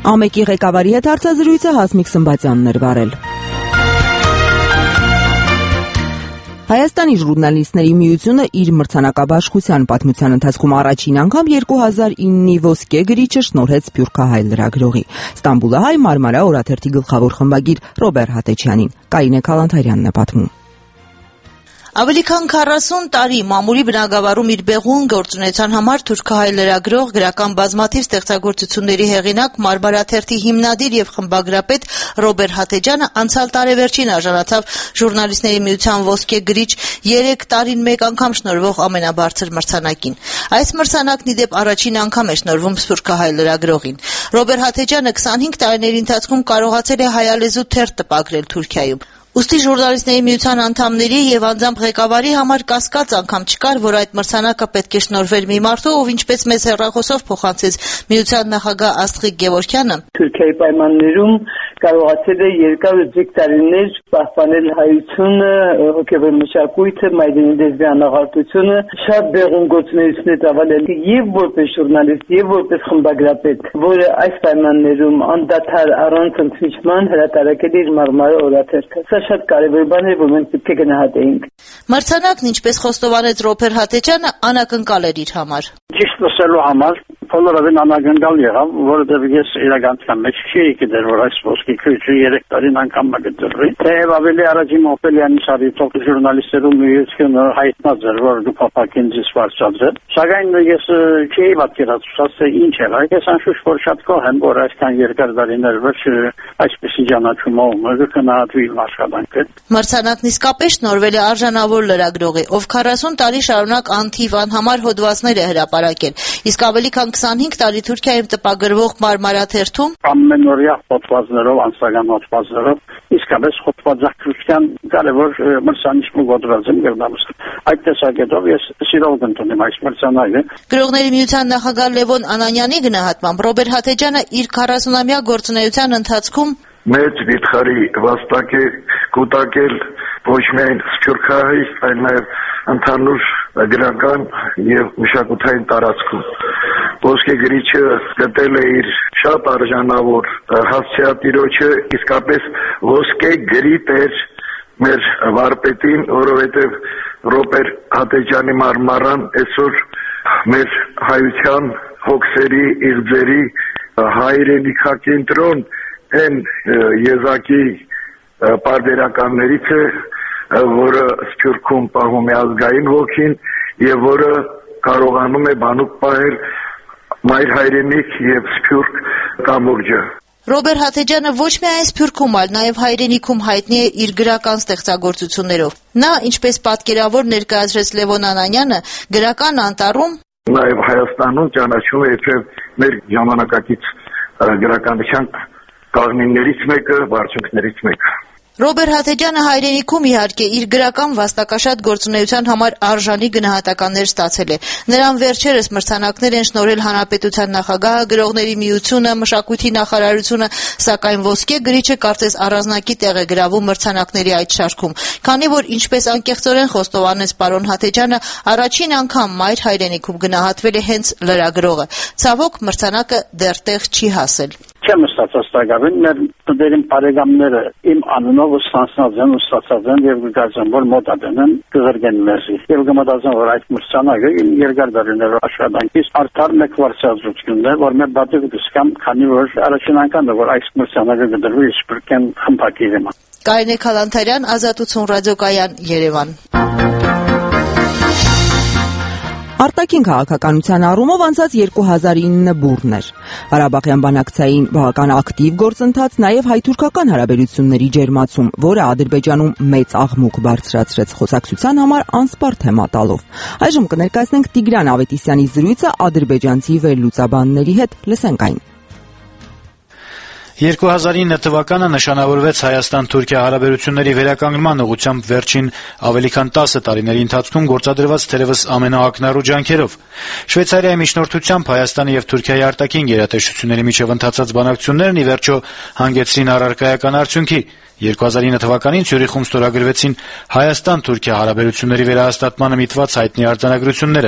ԱՄԵԿ-ի ղեկավարի հետ հարցազրույցը Հասմիկ Սմբատյանն էր վարել։ Հայաստանի ժուրնալիստների միությունը իր մրցանակաբաշխության պատմության ընթացքում առաջին անգամ 2009-ի ոսկե գրիչը շնորհեց Սփյուռքահայ լրագրողի Ստամբուլահայ Մարմարա օրաթերթի գլխավոր խմբագիր Ռոբեր Հատեչյանին։ Կարինե Քալանթարյանն է պատմում։ Ավելի քան 40 տարի մամուլի բնագավառում իր բեղուն գործունեության համար թուրքահայ լրագրող, գրական բազմաթիվ ստեղծագործությունների հեղինակ, Մարմարաթերթի հիմնադիր եւ խմբագրապետ Ռոբեր Հատեչյանը անցյալ տարեվերջին արժանացավ ժուրնալիստների միության ոսկե գրիչ 3 տարին մեկ անգամ շնորհվող ամենաբարձր մրցանակին։ Այս մրցանակն ի դեպ առաջին անգամ է շնորհվում սփյուռքահայ լրագրողին։ Ռոբեր Հատեչյանը 25 տարիների ընթացքում կարողացել է հայալեզու թերթ տպագրել Թուրքիայում։ Ուստի ժուրնալիստների միության անդամների եւ անձամբ ղեկավարի համար կասկած անգամ չկար, որ այդ մրցանակը պետք է շնորհվեր մի մարդու, ով ինչպես մեծ հեռախոսով փոխանցեց միության նախագահ Աստղիկ Գևորգյանը, Թուրքիայի պայմաններում կարողացել է երկար ու ձգ տարիներ պահպանել հայությունը, հոգեվոր մշակույթը, մայրենի լեզվի անաղարտությունը, շատ բեղուն գործունեություն ծավալել եւ որպես ժուրնալիստ եւ որպես խմբագրապետ, որը այս պայմաններում անդադար առանց ընդմիջման հրատարակել իր Մարմարա օրաթերթը։ Շատ կարևոր բան է, որ մենք պետք է գնահատեինք։ Մրցանակն, ինչպես խոստովանեց Ռոբեր Հատեչյանը, անակնկալ էր իր համար։ Ճիշտ լսելու համար բոլորովին անակնկալ եղավ, որովհետև ես իրականության մեջ չի գիտեր, որ այս ոսկի քույրը 3 տարին անգամ մգտնվի։ Թեև ավելի առաջին Օպելյանի շարիթով ժուրնալիստերու միությունը հայտնած էր, որ դու փապակին դիսվարչացել։ Սակայն ես չի պատկերացրած, թե ինչ էր։ Ես անշուշտ որ շատ գոհ եմ, որ այսքան երկար տարիներ վերջ այսպեսի ճանաչումով կգնահատվի աշխատանքը։ Մրցանակն իսկապես շնորհվել է արժանավոր լրագրողի, ով 40 տարի շարունակ անթիվ անհամար հոդվածներ է հրապարակել, իսկ ավելի քան 25 տարի Թուրքիայում տպագրվող Մարմարաթերթում ամենօրյա հոդվածներով, անձնական հոդվածներով, իսկապես հոդվածակցության կարևոր մրցանիշ մոդրազում գտնվում։ Այդ տեսակետով ես սիրով կընդունեմ այս մրցանակը։ Գրողների միության նախագահ Լևոն Անանյանի գնահատմամբ Ռոբեր Հատեչյանը իր 40-ամյա գործունեության ընթացքում մեծ վիթխարի վաստակ է կուտակել ոչ միայն Սփյուռքահայ, այլ նաև ընդհանուր գրական եւ մշակութային տարածքում։ Ոսկե գրիչը գտել է իր շատ արժանավոր հասցեատիրոջը, իսկապես ոսկե գրիչ էր մեր վարպետին, որովհետեւ Ռոբեր Հատեչյանի Մարմարան այսօր մեր հայության հոգսերի, իղձերի հայրենիքակենտրոն են եզակի պարբերականներից է, որը Սփյուռքում պահում է ազգային ոգին եւ որը կարողանում է բանուկ պահել մայր հայրենիք եւ Սփյուռք կամուրջը։ Ռոբեր Հատեչյանը ոչ միայն Սփյուռքում, այլ նաև հայրենիքում հայտնի է իր գրական ստեղծագործություններով։ Նա, ինչպես պատկերավոր ներկայացրեց Լևոն Անանյանը, գրական անտառում նաև Հայաստանում ճանաչում է իբրև մեր ժամանակակից գրականության կաղնիներից մեկը, վարչունքներից մեկը։ Ռոբեր Հատեչյանը հայրենիքում իհարկե իր գրական վաստակաշատ գործունեության համար արժանի գնահատականներ ստացել է։ Նրան վերջերս մրցանակներ են շնորհել Հանրապետության նախագահը, Գրողների միությունը, Մշակույթի նախարարությունը, սակայն ոսկե գրիչը կարծես առանձնակի տեղ է գրավում մրցանակների այդ շարքում, քանի որ ինչպես անկեղծորեն խոստովանեց պարոն Հատեչյանը, առաջին անգամ մայր հայրենիքում գնահատվել է հենց լրագրողը։ Ցավոք մրցանակը դեռ տեղ չի հասել։ Չեմ ստացած տակավին, մեր դերին բարեկամները իմ անունով ստացած են եւ գազան որ մոտադեն կգրգեն մեզի։ Եվ գմադազան որ այդ մրցանակը իմ երկար տարիներով աշխատանքից արդար մեկ վարչացությունն է, որ մեր բացի դիսկամ քանի որ առաջին անգամ որ այս մրցանակը գտնվի Սփյուռքեն խմբակի դեմը։ Կարինե Քալանթարյան, Ազատություն ռադիոկայան, Երևան։ Արտաքին քաղաքականության առումով անցած 2009 բուռն էր։ Ղարաբաղյան բանակցային բավական ակտիվ գործընթաց, նաև հայ-թուրքական հարաբերությունների ջերմացում, որը Ադրբեջանում մեծ աղմուկ բարձրացրեց խոսակցության համար անսպառ թեմա տալով։ Այժմ կներկայացնենք Տիգրան Ավետիսյանի զրույցը ադրբեջանցի վերլուծաբանների հետ, լսենք այն։ 2009 թվականը նշանավորվեց Հայաստան-Թուրքիա հարաբերությունների վերականգնման ուղղությամբ վերջին ավելի քան 10 տարիների ընթացքում գործադրված թերևս ամենաակնառու ջանքերով։ Շվեյցարիայի միջնորդությամբ Հայաստանի եւ Թուրքիայի արտաքին գերատեսչությունների միջև ընթացած բանակցություններն ի վերջո հանգեցրին առարկայական արդյունքի։ 2009 թվականին Ցյուրիխում ստորագրվեցին Հայաստան-Թուրքիա հարաբերությունների վերահաստատմանը միտված հայտնի արձանագրությունները։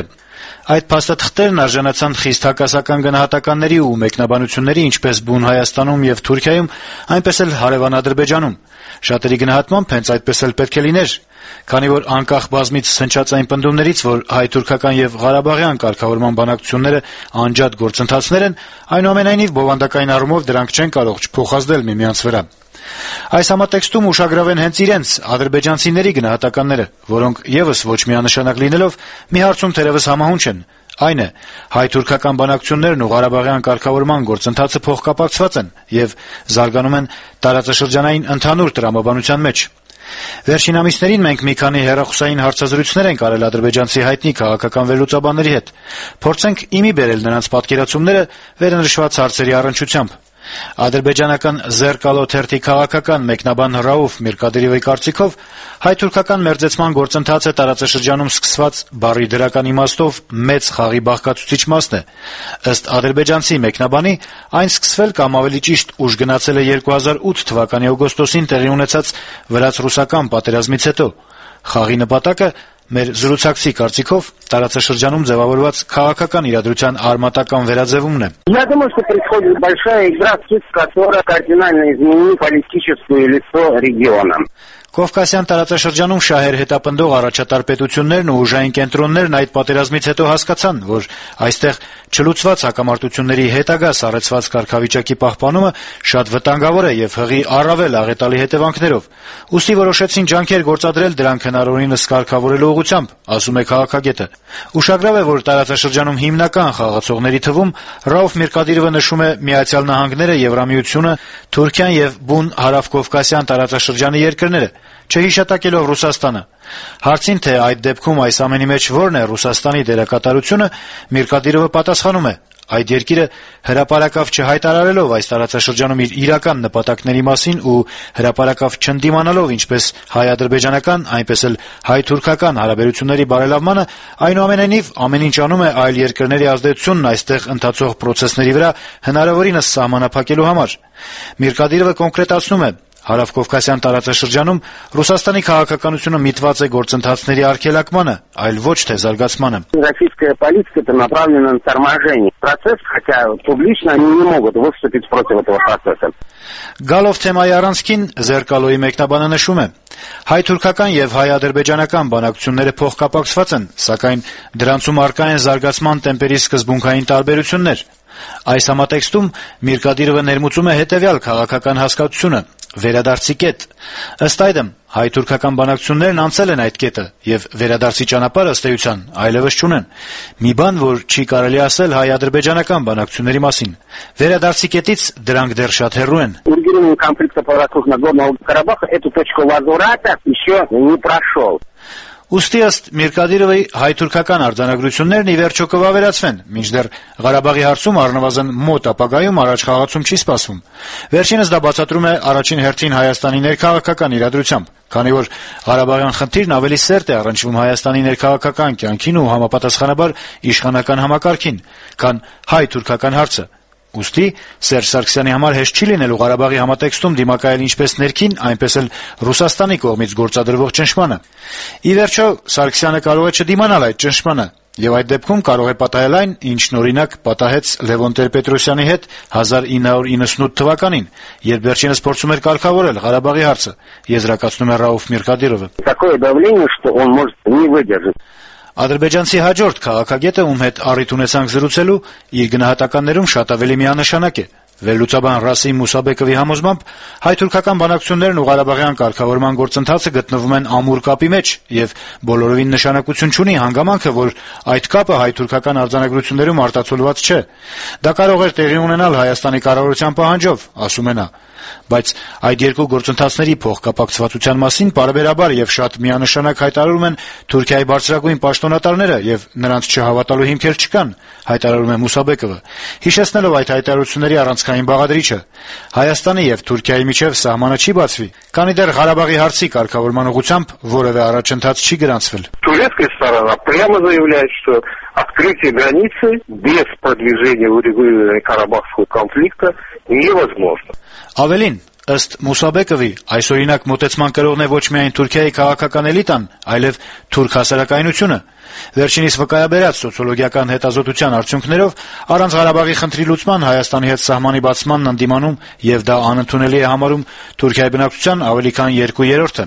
Այդ փաստաթղթերն արժանացան խիստ հակասական գնահատականների ու մեկնաբանությունների ինչպես բուն Հայաստանում եւ Թուրքիայում, այնպես էլ հարևան Ադրբեջանում։ Շատերի գնահատմամբ հենց այդպես էլ պետք է լիներ, քանի որ անկախ բազմից հնչած այն պնդումներից, որ հայ-թուրքական եւ ղարաբաղյան կարգավորման բանակցությունները անջատ գործընթացներ են, այնուամենայնիվ բովանդակային առումով դրանք չեն կարող չփոխազդել միմյանց վրա։ Այս համատեքստում ուշագրավ են հենց իրենց ադրբեջանցիների գնահատականները, որոնք եւս ոչ միանշանակ լինելով մի հարցում թերևս համահունչ են։ Այն է, հայ-թուրքական բանակցություններն ու ղարաբաղյան կարգավորման գործընթացը փոխկապակցված են եւ զարգանում են տարածաշրջանային ընդհանուր տրամաբանության մեջ։ Վերջին ամիսներին մենք մի քանի հեռախոսային հարցազրույցներ ենք արել ադրբեջանցի հայտնի քաղաքական վերլուծաբանների հետ։ Փորձենք իմի բերել նրանց պատկերացումները վերնշված հարցերի առնչությամբ։ Ադրբեջանական «Զերկալո» թերթի քաղաքական մեկնաբան Ռաուֆ Միրկադիրովի կարծիքով հայ-թուրքական մերձեցման գործընթացը տարածաշրջանում սկսված բառի դրական իմաստով մեծ խաղի բաղկացուցիչ մասն է։ Ըստ ադրբեջանցի մեկնաբանի, այն սկսվել կամ ավելի ճիշտ ուժ գնացել է 2008 թվականի օգոստոսին տեղի ունեցած վրաց-ռուսական պատերազմից հետո։ Խաղի նպատակը մեր զրուցակցի կարծիքով տարածաշրջանում ձևավորված քաղաքական իրադրության արմատական վերաձևումն է։ Я думаю, что происходит большая игра, которая кардинально изменит политическое лицо региона. Կովկասյան տարածաշրջանում շահեր հետապնդող առաջատար պետություններն ու ուժային կենտրոններն այդ պատերազմից հետո հասկացան, որ այստեղ չլուծված հակամարտությունների հետագա սառեցված կարգավիճակի պահպանումը շատ վտանգավոր է եւ հղի առավել աղետալի հետևանքներով։ Ուստի որոշեցին ջանքեր գործադրել դրանք հնարավորինս կարգավորելու ուղղությամբ, ասում է քաղաքագետը։ Ուշագրավ է, որ տարածաշրջանում հիմնական խաղացողների թվում Ռաուֆ Միրկադիրովը նշում է Միացյալ Նահանգները, Եվրամիությունը, Թուրքիան եւ բուն հարավկովկասյան տարածաշրջանի երկրները, չհիշատակելով Ռուսաստանը։ Հարցին, թե այդ դեպքում այս ամենի մեջ որն է Ռուսաստանի դերակատարությունը, Միրկադիրովը պատասխանում է. այդ երկիրը հրապարակավ չհայտարարելով այս տարածաշրջանում իր իրական նպատակների մասին ու հրապարակավ չընդդիմանալով ինչպես հայ-ադրբեջանական, այնպես էլ հայ-թուրքական հարաբերությունների բարելավմանը, այնուամենայնիվ ամեն ինչ անում է այլ երկրների ազդեցությունն այստեղ ընթացող պրոցեսների վրա հնարավորինս սահմանափակելու համար։ Միրկադիրովը կոնկրետացնում է. Հարավկովկասյան տարածաշրջանում Ռուսաստանի քաղաքականությունը միտված է գործընթացների արգելակմանը, այլ ոչ թե զարգացմանը։ Российская политика это направлена на торможение процесс, хотя публично они не могут выступить против этого процесса. Գալով թեմայի առանցքին Զերկալոյի մեկնաբանը նշում է. հայ-թուրքական եւ հայ-ադրբեջանական բանակցությունները փոխկապակցված են, սակայն դրանցում առկա են զարգացման տեմպերի սկզբունքային տարբերություններ։ Այս համատեքստում Միրկադիրովը ներմուծում է հետեւյալ քաղաքական հասկացությունը. վերադարձի կետ։ Ըստ այդմ, հայ-թուրքական բանակցություններն անցել են այդ կետը եւ վերադարձի ճանապարհ ըստ էության այլևս չունեն։ Մի բան, որ չի կարելի ասել հայ-ադրբեջանական բանակցությունների մասին։ Վերադարձի կետից դրանք դեռ շատ հեռու են։ Урегулирование конфликта вокруг Нагорного Карабаха эту точку возврата еще не прошел. Ուստի ըստ Միրկադիրովի հայ-թուրքական արձանագրություններն ի վերջո կվավերացվեն, մինչդեռ Ղարաբաղի հարցում առնվազն մոտ ապագայում առաջխաղացում չի սպասվում։ Վերջինս դա բացատրում է առաջին հերթին Հայաստանի ներքաղաքական իրադրությամբ, քանի որ Ղարաբաղյան խնդիրն ավելի սերտ է առնչվում Հայաստանի ներքաղաքական կյանքին ու համապատասխանաբար իշխանական համակարգին, քան հայ-թուրքական հարցը։ Ուստի Սերժ Սարգսյանի համար հեշտ չի լինելու Ղարաբաղի համատեքստում դիմակայել ինչպես ներքին, այնպես էլ Ռուսաստանի կողմից գործադրվող ճնշմանը։ Ի վերջո, Սարգսյանը կարող է չդիմանալ այդ ճնշմանը, եւ այդ դեպքում կարող է պատահել այն, ինչն օրինակ պատահեց Լևոն Տեր-Պետրոսյանի հետ 1998 թվականին, երբ վերջինս փորձում էր կարգավորել Ղարաբաղի հարցը, եզրակացնում է Ռաուֆ Միրկադիրովը։ Такое давление, что он может не выдержать. Ադրբեջանցի հաջորդ քաղաքագետը, ում հետ առիթ ունեցանք զրուցելու, իր գնահատականներում շատ ավելի միանշանակ է։ Վերլուծաբան Ռասիմ Մուսաբեկովի համոզմամբ հայ-թուրքական բանակցություններն ու Ղարաբաղյան կարգավորման գործընթացը գտնվում են ամուր կապի մեջ եւ բոլորովին նշանակություն չունի հանգամանքը, որ այդ կապը հայ-թուրքական արձանագրություններում արտացոլված չէ։ Դա կարող էր տեղի ունենալ Հայաստանի կառավարության պահանջով, ասում է նա։ Բայց այդ երկու գործընթացների փոխկապակցվածության մասին պարբերաբար եւ շատ միանշանակ հայտարարում են Թուրքիայի բարձրագույն պաշտոնատարները եւ նրանց չհավատալու հիմքեր չկան, հայտարարում է Մուսաբեկովը, հիշեցնելով այդ հայտարարությունների առանցքային բաղադրիչը. Հայաստանի եւ Թուրքիայի միջեւ սահմանը չի բացվի, քանի դեռ Ղարաբաղի հարցի կարգավորման ուղղությամբ որևէ առաջընթաց չի գրանցվել։ Турецкая сторона прямо заявляет, что открытие границы без продвижения урегулирования Карабахского конфликта невозможно. Ավելին, Ըստ Մուսաբեկովի, այս օրինակ մոտեցման կրողն է ոչ միայն Թուրքիայի քաղաքական էլիտան, այլև թուրք հասարակայնությունը։ Վերջինիս վկայաբերած սոցիոլոգիական հետազոտության արդյունքներով առանց Ղարաբաղի խնդրի լուծման Հայաստանի հետ սահմանի բացմանն ընդդիմանում եւ դա անընդունելի է համարում Թուրքիայի բնակչության ավելի քան 2/3-ը։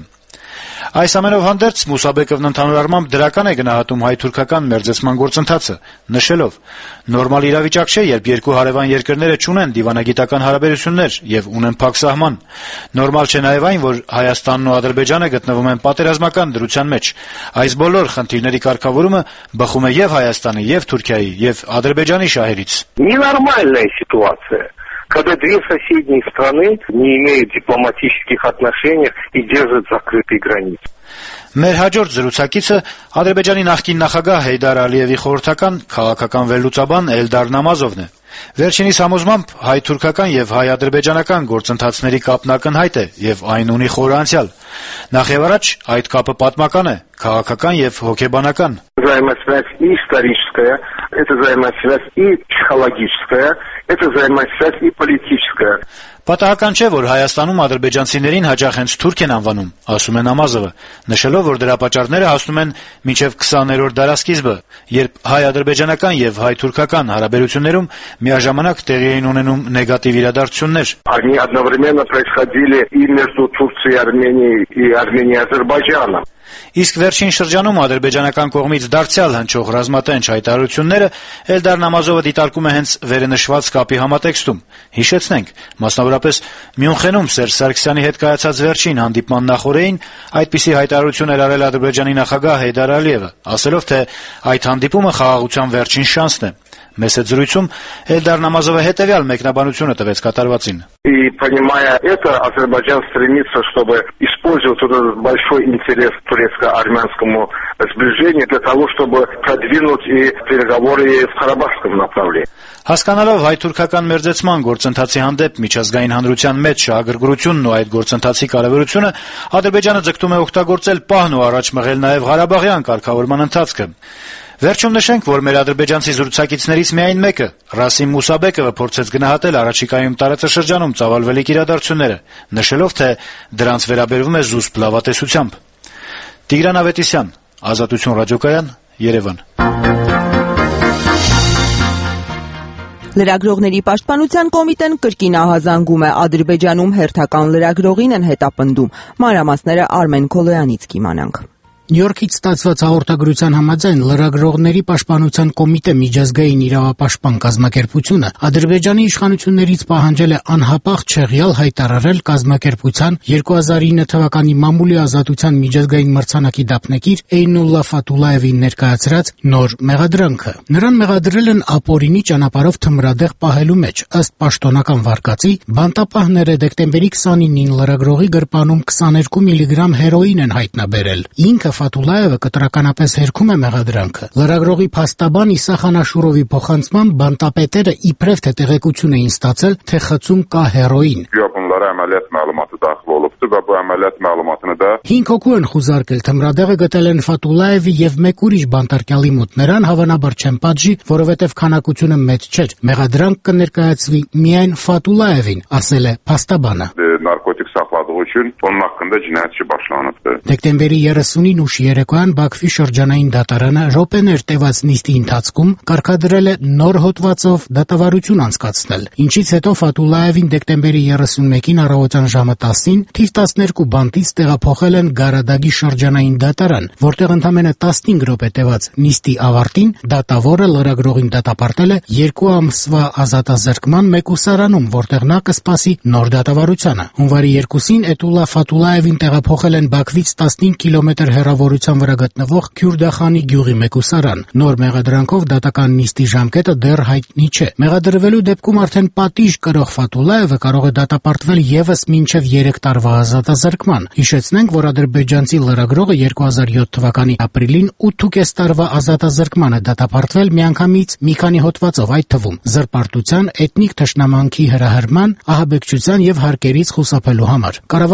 Այս ամենով հանդերձ Մուսաբեկովն ընդհանուր առմամբ դրական է գնահատում հայ-թուրքական մերձեցման գործընթացը, նշելով. «Նորմալ իրավիճակ չէ, երբ երկու հարևան երկրները չունեն դիվանագիտական հարաբերություններ եւ ունեն փակ սահման։ Նորմալ չէ նաեւ այն, որ Հայաստանն ու Ադրբեջանը գտնվում են պատերազմական դրության մեջ։ Այս բոլոր խնդիրների կարգավորումը բխում է եւ Հայաստանի, եւ Թուրքիայի, եւ Ադրբեջանի շահերից»։ Ненормальная ситуация, когда две соседние страны не имеют дипломатических отношений и держат закрытые границы. Մեր հաջորդ զրուցակիցը Ադրբեջանի նախկին նախագահ Հեյդար Ալիևի խորհրդական քաղաքական վերլուծաբան Էլդար Նամազովն է։ Վերջինիս համոզմամբ հայ-թուրքական եւ հայ-ադրբեջանական գործընթացների կապն ակնհայտ է եւ այն ունի խորը անցյալ։ Նախ եւ առաջ այդ կապը պատմական է, քաղաքական եւ հոգեբանական։ Взаимосвязь и историческая, это взаимосвязь и психологическая, это взаимосвязь и политическая. Պատահական չէ, որ Հայաստանում ադրբեջանցիներին հաճախ հենց թուրք են անվանում, ասում է Նամազովը, նշելով, որ դրա պատճառները հասնում են մինչև 20-րդ դարասկիզբը, երբ հայ-ադրբեջանական եւ հայ-թուրքական հարաբերություններում միաժամանակ տեղի էին ունենում նեգատիվ իրադարձություններ։ Они одновременно происходили и между Турцией и Арменией, и Арменией и Азербайджаном. Իսկ վերջին շրջանում ադրբեջանական կողմից դարձյալ հնչող ռազմատենչ հայտարարությունները Էլդար Նամազովը դիտարկում է հենց վերնշված կապի համատեքստում։ Հիշեցնենք, մասնավորապես Մյունխենում Սերժ Սարգսյանի հետ կայացած վերջին հանդիպման նախօրեին այդպիսի հայտարարություն էր արել Ադրբեջանի նախագահ Հեյդար Ալիևը, ասելով, թե այդ հանդիպումը խաղաղության վերջին շանսն է։ Մեծ զրույցում Էլդար Նամազովը հետևյալ մեկնաբանությունը տվեց կատարվածին։ И понимая это, Азербайджан стремится, чтобы использовать этот большой интерес к турецко-армянскому сближению для того, чтобы продвинуть и переговоры в Карабахском направлении. Հասկանալով հայ-թուրքական մերձեցման գործընթացի հանդեպ միջազգային հանրության մեծ շահագրգռությունն ու այդ գործընթացի կարևորությունը, Ադրբեջանը ձգտում է օգտագործել պահն ու առաջ մղել նաև Ղարաբաղյան կարգավորման ընթացքը։ Վերջում նշենք, որ մեր ադրբեջանցի զրուցակիցներից միայն մեկը, Ռասիմ Մուսաբեկովը, փորձեց գնահատել առաջիկայում տարածաշրջանում ծավալվելիք իրադարձությունները, նշելով, թե դրանց վերաբերվում է զուսպ լավատեսությամբ։ Տիգրան Ավետիսյան, Ազատություն ռադիոկայան, Երևան։ Լրագրողների պաշտպանության կոմիտեն կրկին ահազանգում է Ադրբեջանում հերթական լրագրողին են հետապնդում։ Մանրամասները Արմեն Քոլոյանից կիմանանք։ Նյու Յորքից ստացված հաղորդագրության համաձայն լրագրողների պաշտպանության կոմիտե միջազգային իրավապաշտպան կազմակերպությունը Ադրբեջանի իշխանություններից պահանջել է անհապաղ չեղյալ հայտարարել կազմակերպության 2009 թվականի մամուլի ազատության միջազգային մրցանակի դափնեկիր Էյնուլլա Ֆաթուլաևին ներկայացրած նոր մեղադրանքը։ Նրան մեղադրել են ապօրինի ճանապարհով թմրադեղ պահելու մեջ, ըստ պաշտոնական վարկածի, բանտապահները դեկտեմբերի 29-ին լրագրողի գրպանում 22 միլիգրամ հերոին են հայտնաբերել։ Ինքը Ֆաթուլաևը կտրականապես հերքում է մեղադրանքը։ Լրագրողի փաստաբան Իսա Խանաշուրովի փոխանցմամբ բանտապետերը իբրև թե տեղեկություն էին ստացել, թե խցում կա հերոին։ Bunlara əməliyyat məlumatı daxil olubdur və bu əməliyyat məlumatını da 5 հոգու են խուզարկել, թմրադեղը գտել են Ֆաթուլաևի եւ մեկ ուրիշ բանտարկյալի մոտ։ Նրան հավանաբար չեն պատժի, որովհետեւ քանակությունը մեծ չէր։ Մեղադրանք կներկայացվի միայն Ֆաթուլաևին, ասել է փաստաբանը։ Narkotik saxladığı üçün onun haqqında cinayət işi başlanıbdır. Դեկտեմբերի 30-ին ուշ երեկոյան Բաքվի շրջանային դատարանը րոպեներ տևած նիստի ընթացքում կարգադրել է նոր հոդվածով դատավարություն անցկացնել, ինչից հետո Ֆաթուլաևին դեկտեմբերի 31-ին առավոտյան ժամը 10-ին թիվ 12 բանտից տեղափոխել են Գարադագի շրջանային դատարան, որտեղ ընդամենը 15 րոպե տևած նիստի ավարտին դատավորը լրագրողին դատապարտել է 2 ամսվա ազատազրկման մեկուսարանում, որտեղ նա կսպասի նոր դատավարությանը։ Հունվարի 2-ին Էտուլլա Ֆաթուլաևին տեղափոխել են Բաքվից 15 կիլոմետր հեռավորության վրա գտնվող Քյուրդախանի գյուղի մեկուսարան։ Նոր մեղադրանքով դատական նիստի ժամկետը դեռ հայտնի չէ։ Մեղադրվելու դեպքում արդեն պատիժ կրող Ֆաթուլաևը կարող է դատապարտվել եւս մինչեւ 3 տարվա ազատազրկման։ Հիշեցնենք, որ ադրբեջանցի լրագրողը 2007 թվականի ապրիլին 8.5 տարվա ազատազրկման է դատապարտվել միանգամից մի քանի հոդվածով, այդ թվում զրպարտության, էթնիկ թշնամանքի հրահրման, ահաբեկչության եւ հարկերից խուսափելու համար։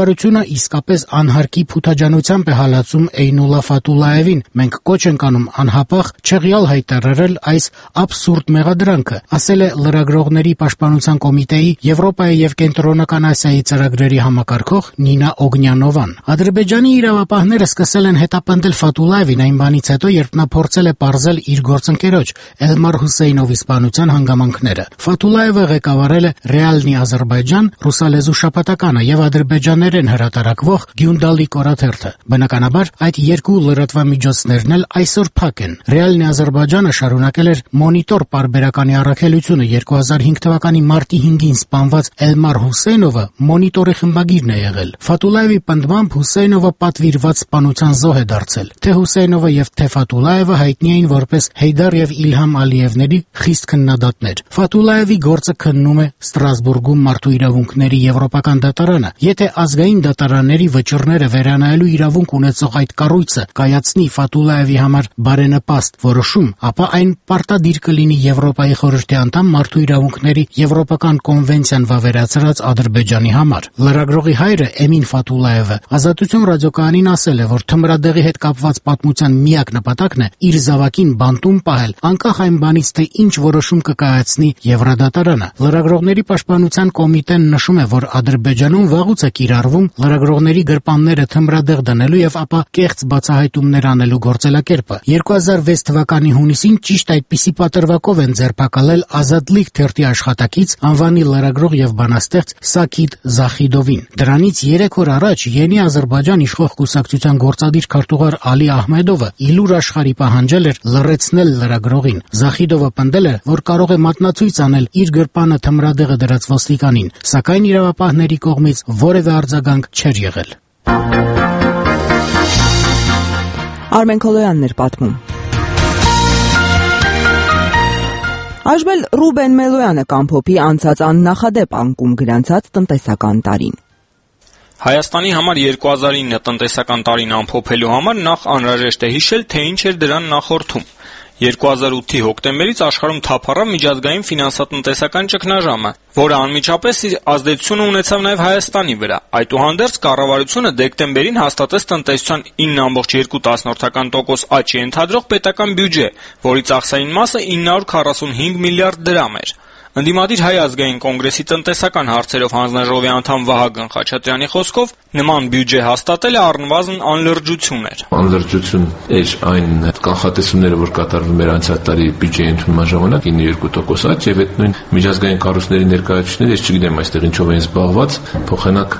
Կառավարությունը իսկապես անհարկի փութաջանությամբ է հալածում Էյնուլլա Ֆաթուլլայևին։ Մենք կոչ ենք անում անհապաղ չեղյալ հայտարարել այս աբսուրդ մեղադրանքը, ասել է Լրագրողների պաշտպանության կոմիտեի Եվրոպայի եւ Կենտրոնական Ասիայի ծրագրերի համակարգող Նինա Օգնյանովան։ Ադրբեջանի իրավապահները սկսել են հետապնդել Ֆաթուլլայևին այն բանից հետո, երբ նա փորձել է պարզել իր գործընկերոջ Էլմար Հուսեյնովի սպանության հանգամանքները։ Ֆաթուլլայևը ղեկավարել է Ռեալնի Ադրբեջան ռուսալեզու շաբաթականը եւ ադրբեջաներեն հրատարակվող Գյունդալի կորաթերթը։ Բնականաբար այդ երկու լրատվամիջոցներն էլ այսօր փակ են։ Ռեալնի Ադրբեջանը շարունակել էր մոնիտոր պարբերականի առաքելությունը 2005 թվականի մարտի 5-ին սպանված Էլմար Հուսեյնովը մոնիտորի խմբագիրն է եղել։ Ֆաթուլլայևի պնդմամբ Հուսեյնովը պատվիրված սպանության զոհ է դարձել։ Թե Հուսեյնովը եւ թե Ֆաթուլլայևը հայտնի էին որպես Հեյդար եւ Իլհամ Ալիևների խիստ քննադատներ։ Ֆաթուլլայևի գործը քննում է Ստրասբուրգում մարդու իրավունքների եվրոպական դատարանը։ Եթե ազգային դատարանների վճիռները վերանայելու իրավունք ունեցող այդ կառույցը կայացնի Ֆաթուլլայևի համար բարենպաստ որոշում, ապա այն պարտադիր կլինի Եվրոպայի խորհրդի անդամ մարդու իրավունքների եվրոպական կոնվենցիան վավերացրած Ադրբեջանի համար։ Լրագրողի հայրը Էմին Ֆաթուլլայևը Ազատություն ռադիոկայանին ասել է, որ թմրադեղի հետ կապված պատմության միակ նպատակն է իր զավակին բանտում պահել, անկախ այն բանից, թե ինչ որոշում կկայացնի Եվրադատարանը։ Լրագրողների պաշտպանության կոմիտեն նշում է, որ Ադրբեջանում վաղուց է կիրառվում լրագրողների գրպանները թմրադեղ դնելու եւ ապա կեղծ բացահայտումներ անելու գործելակերպը։ 2006 թվականի հունիսին ճիշտ այդպիսի պատրվակով են ձերբակալել Ազատլիկ թերթի աշխատակից անվանի լրագրող եւ բանաստեղծ Սաքիդ Զախիդովին։ Դրանից 3 օր առաջ Յենի Ադրբեջան իշխող կուսակցության գործադիր քարտուղար Ալի Ահմեդովը իլուր աշխարհի պահանջել էր լռեցնել լրագրողին։ Զախիդովը պնդել է, որ կարող է մատնացույց անել իր գրպանը թմրադեղը դրած ոստիկանին, սակայն իրավապահների կողմից որևէ արձագանք չէր եղել։ Արմեն Քոլոյանն էր պատմում։ Այժմ Ռուբեն Մելոյանը կամփոփի անցած աննախադեպ անկում գրանցած տնտեսական տարին։ Հայաստանի համար 2009 տնտեսական տարին ամփոփելու համար նախ անհրաժեշտ է հիշել, թե ինչ էր դրան նախորդում։ 2008-ի հոկտեմբերից աշխարհում թափառավ միջազգային ֆինանսատնտեսական ճգնաժամը, որը անմիջապես իր ազդեցությունը ունեցավ նաև Հայաստանի վրա։ Այդուհանդերձ կառավարությունը դեկտեմբերին հաստատեց տնտեսության 9.2% աճ ենթադրող պետական բյուջե, որի ծախսային մասը 945 միլիարդ դրամ էր։ Ընդդիմադիր Հայ ազգային կոնգրեսի տնտեսական հարցերով հանձնաժողովի անդամ Վահագն Խաչատրյանի խոսքով նման բյուջե հաստատելը առնվազն անլրջություն էր։ Անլրջություն էր այն կանխատեսումները, որ կատարվում էր անցյալ տարի բյուջեի ընդունման ժամանակ 9.2% աճ եւ այդ նույն միջազգային կառույցների ներկայացուցիչները, ես չգիտեմ այստեղ ինչով են զբաղված, փոխանակ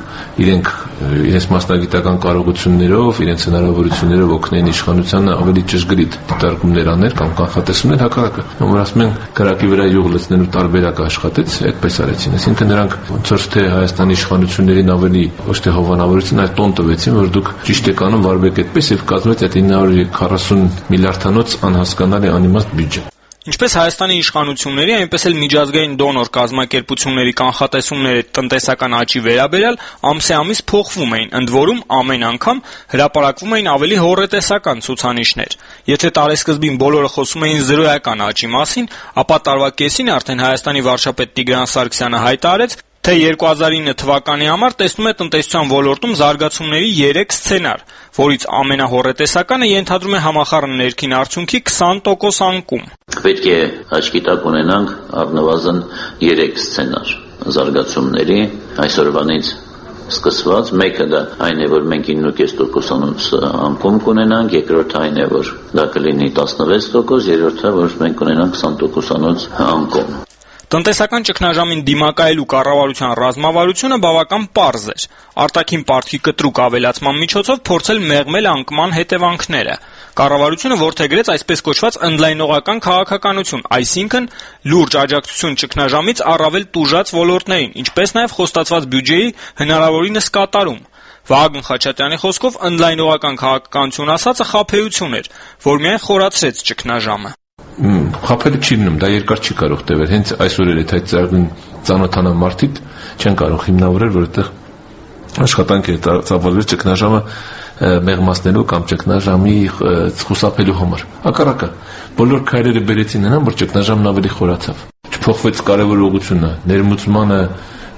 իրենց մասնագիտական կարողություններով, իրենց հնարավորություններով օգնեն իշխանությանը ավելի ճշգրիտ դիտարկումներ անել կամ կանխատեսումներ հակառակը։ Որ ասում են քրակի վրա յուղ լցնելու տարբերակը աշխատեց, այդպես արեցին։ Այսինքն նրանք ոնց որ թե Հայաստանի իշխանություններին ավելի ոչ թե հովանավորություն, այլ տոն տվեցին, որ դուք ճիշտ եք անում վարվեք այդպես եւ կազմեց այդ 940 միլիարդանոց անհասկանալի անիմաստ բյուջե։ Ինչպես Հայաստանի իշխանությունների, այնպես էլ միջազգային դոնոր կազմակերպությունների կանխատեսումները տնտեսական աճի վերաբերյալ ամսեամիս փոխվում էին, ընդ որում ամեն անգամ հրապարակվում էին ավելի հոռետեսական ցուցանիշներ։ Եթե տարեսկզբին բոլորը խոսում էին զրոյական աճի մասին, ապա տարվա կեսին արդեն Հայաստանի վարչապետ Տիգրան Սարգսյանը հայտարարեց, թե 2009 թվականի համար տեսնում է տնտեսության ոլորտում զարգացումների 3 սցենար, որից ամենահոռետեսականը ենթադրում է համախառն ներքին արդյունքի 20% անկում։ Պետք է աչքի տակ ունենանք առնվազն 3 սցենար զարգացումների այսօրվանից սկսված։ Մեկը դա այն է, որ մենք 9.5% անկում կունենանք, երկրորդը այն է, որ դա կլինի 16%, երրորդը, որ մենք կունենանք 20% անկում։ Տնտեսական ճգնաժամին դիմակայելու կառավարության ռազմավարությունը բավական պարզ էր։ Արտաքին պարտքի կտրուկ ավելացման միջոցով փորձել մեղմել անկման հետևանքները։ Կառավարությունը որդեգրեց այսպես կոչված ընդլայնողական քաղաքականություն, այսինքն լուրջ աջակցություն ճգնաժամից առավել տուժած ոլորտներին, ինչպես նաև խոստացված բյուջեի հնարավորինս կատարում։ Վահագն Խաչատրյանի խոսքով ընդլայնողական քաղաքականություն ասածը խաբեություն էր, որ միայն խորացրեց ճգնաժամը։ Խաբելը չի լինում, դա երկար չի կարող տևել։ Հենց այսօր էլ այդ ծրագրին ծանոթանան մարդիկ չեն կարող հիմնավորել, որ այդտեղ աշխատանք է ծավալվել ճգնաժամը մեղմացնելու կամ ճգնաժամի խուսափելու համար։ Հակառակը, բոլոր քայլերը բերեցին նրան, որ ճգնաժամն ավելի խորացավ։ Չփոխվեց կարևոր ուղղությունը, ներմուծմանը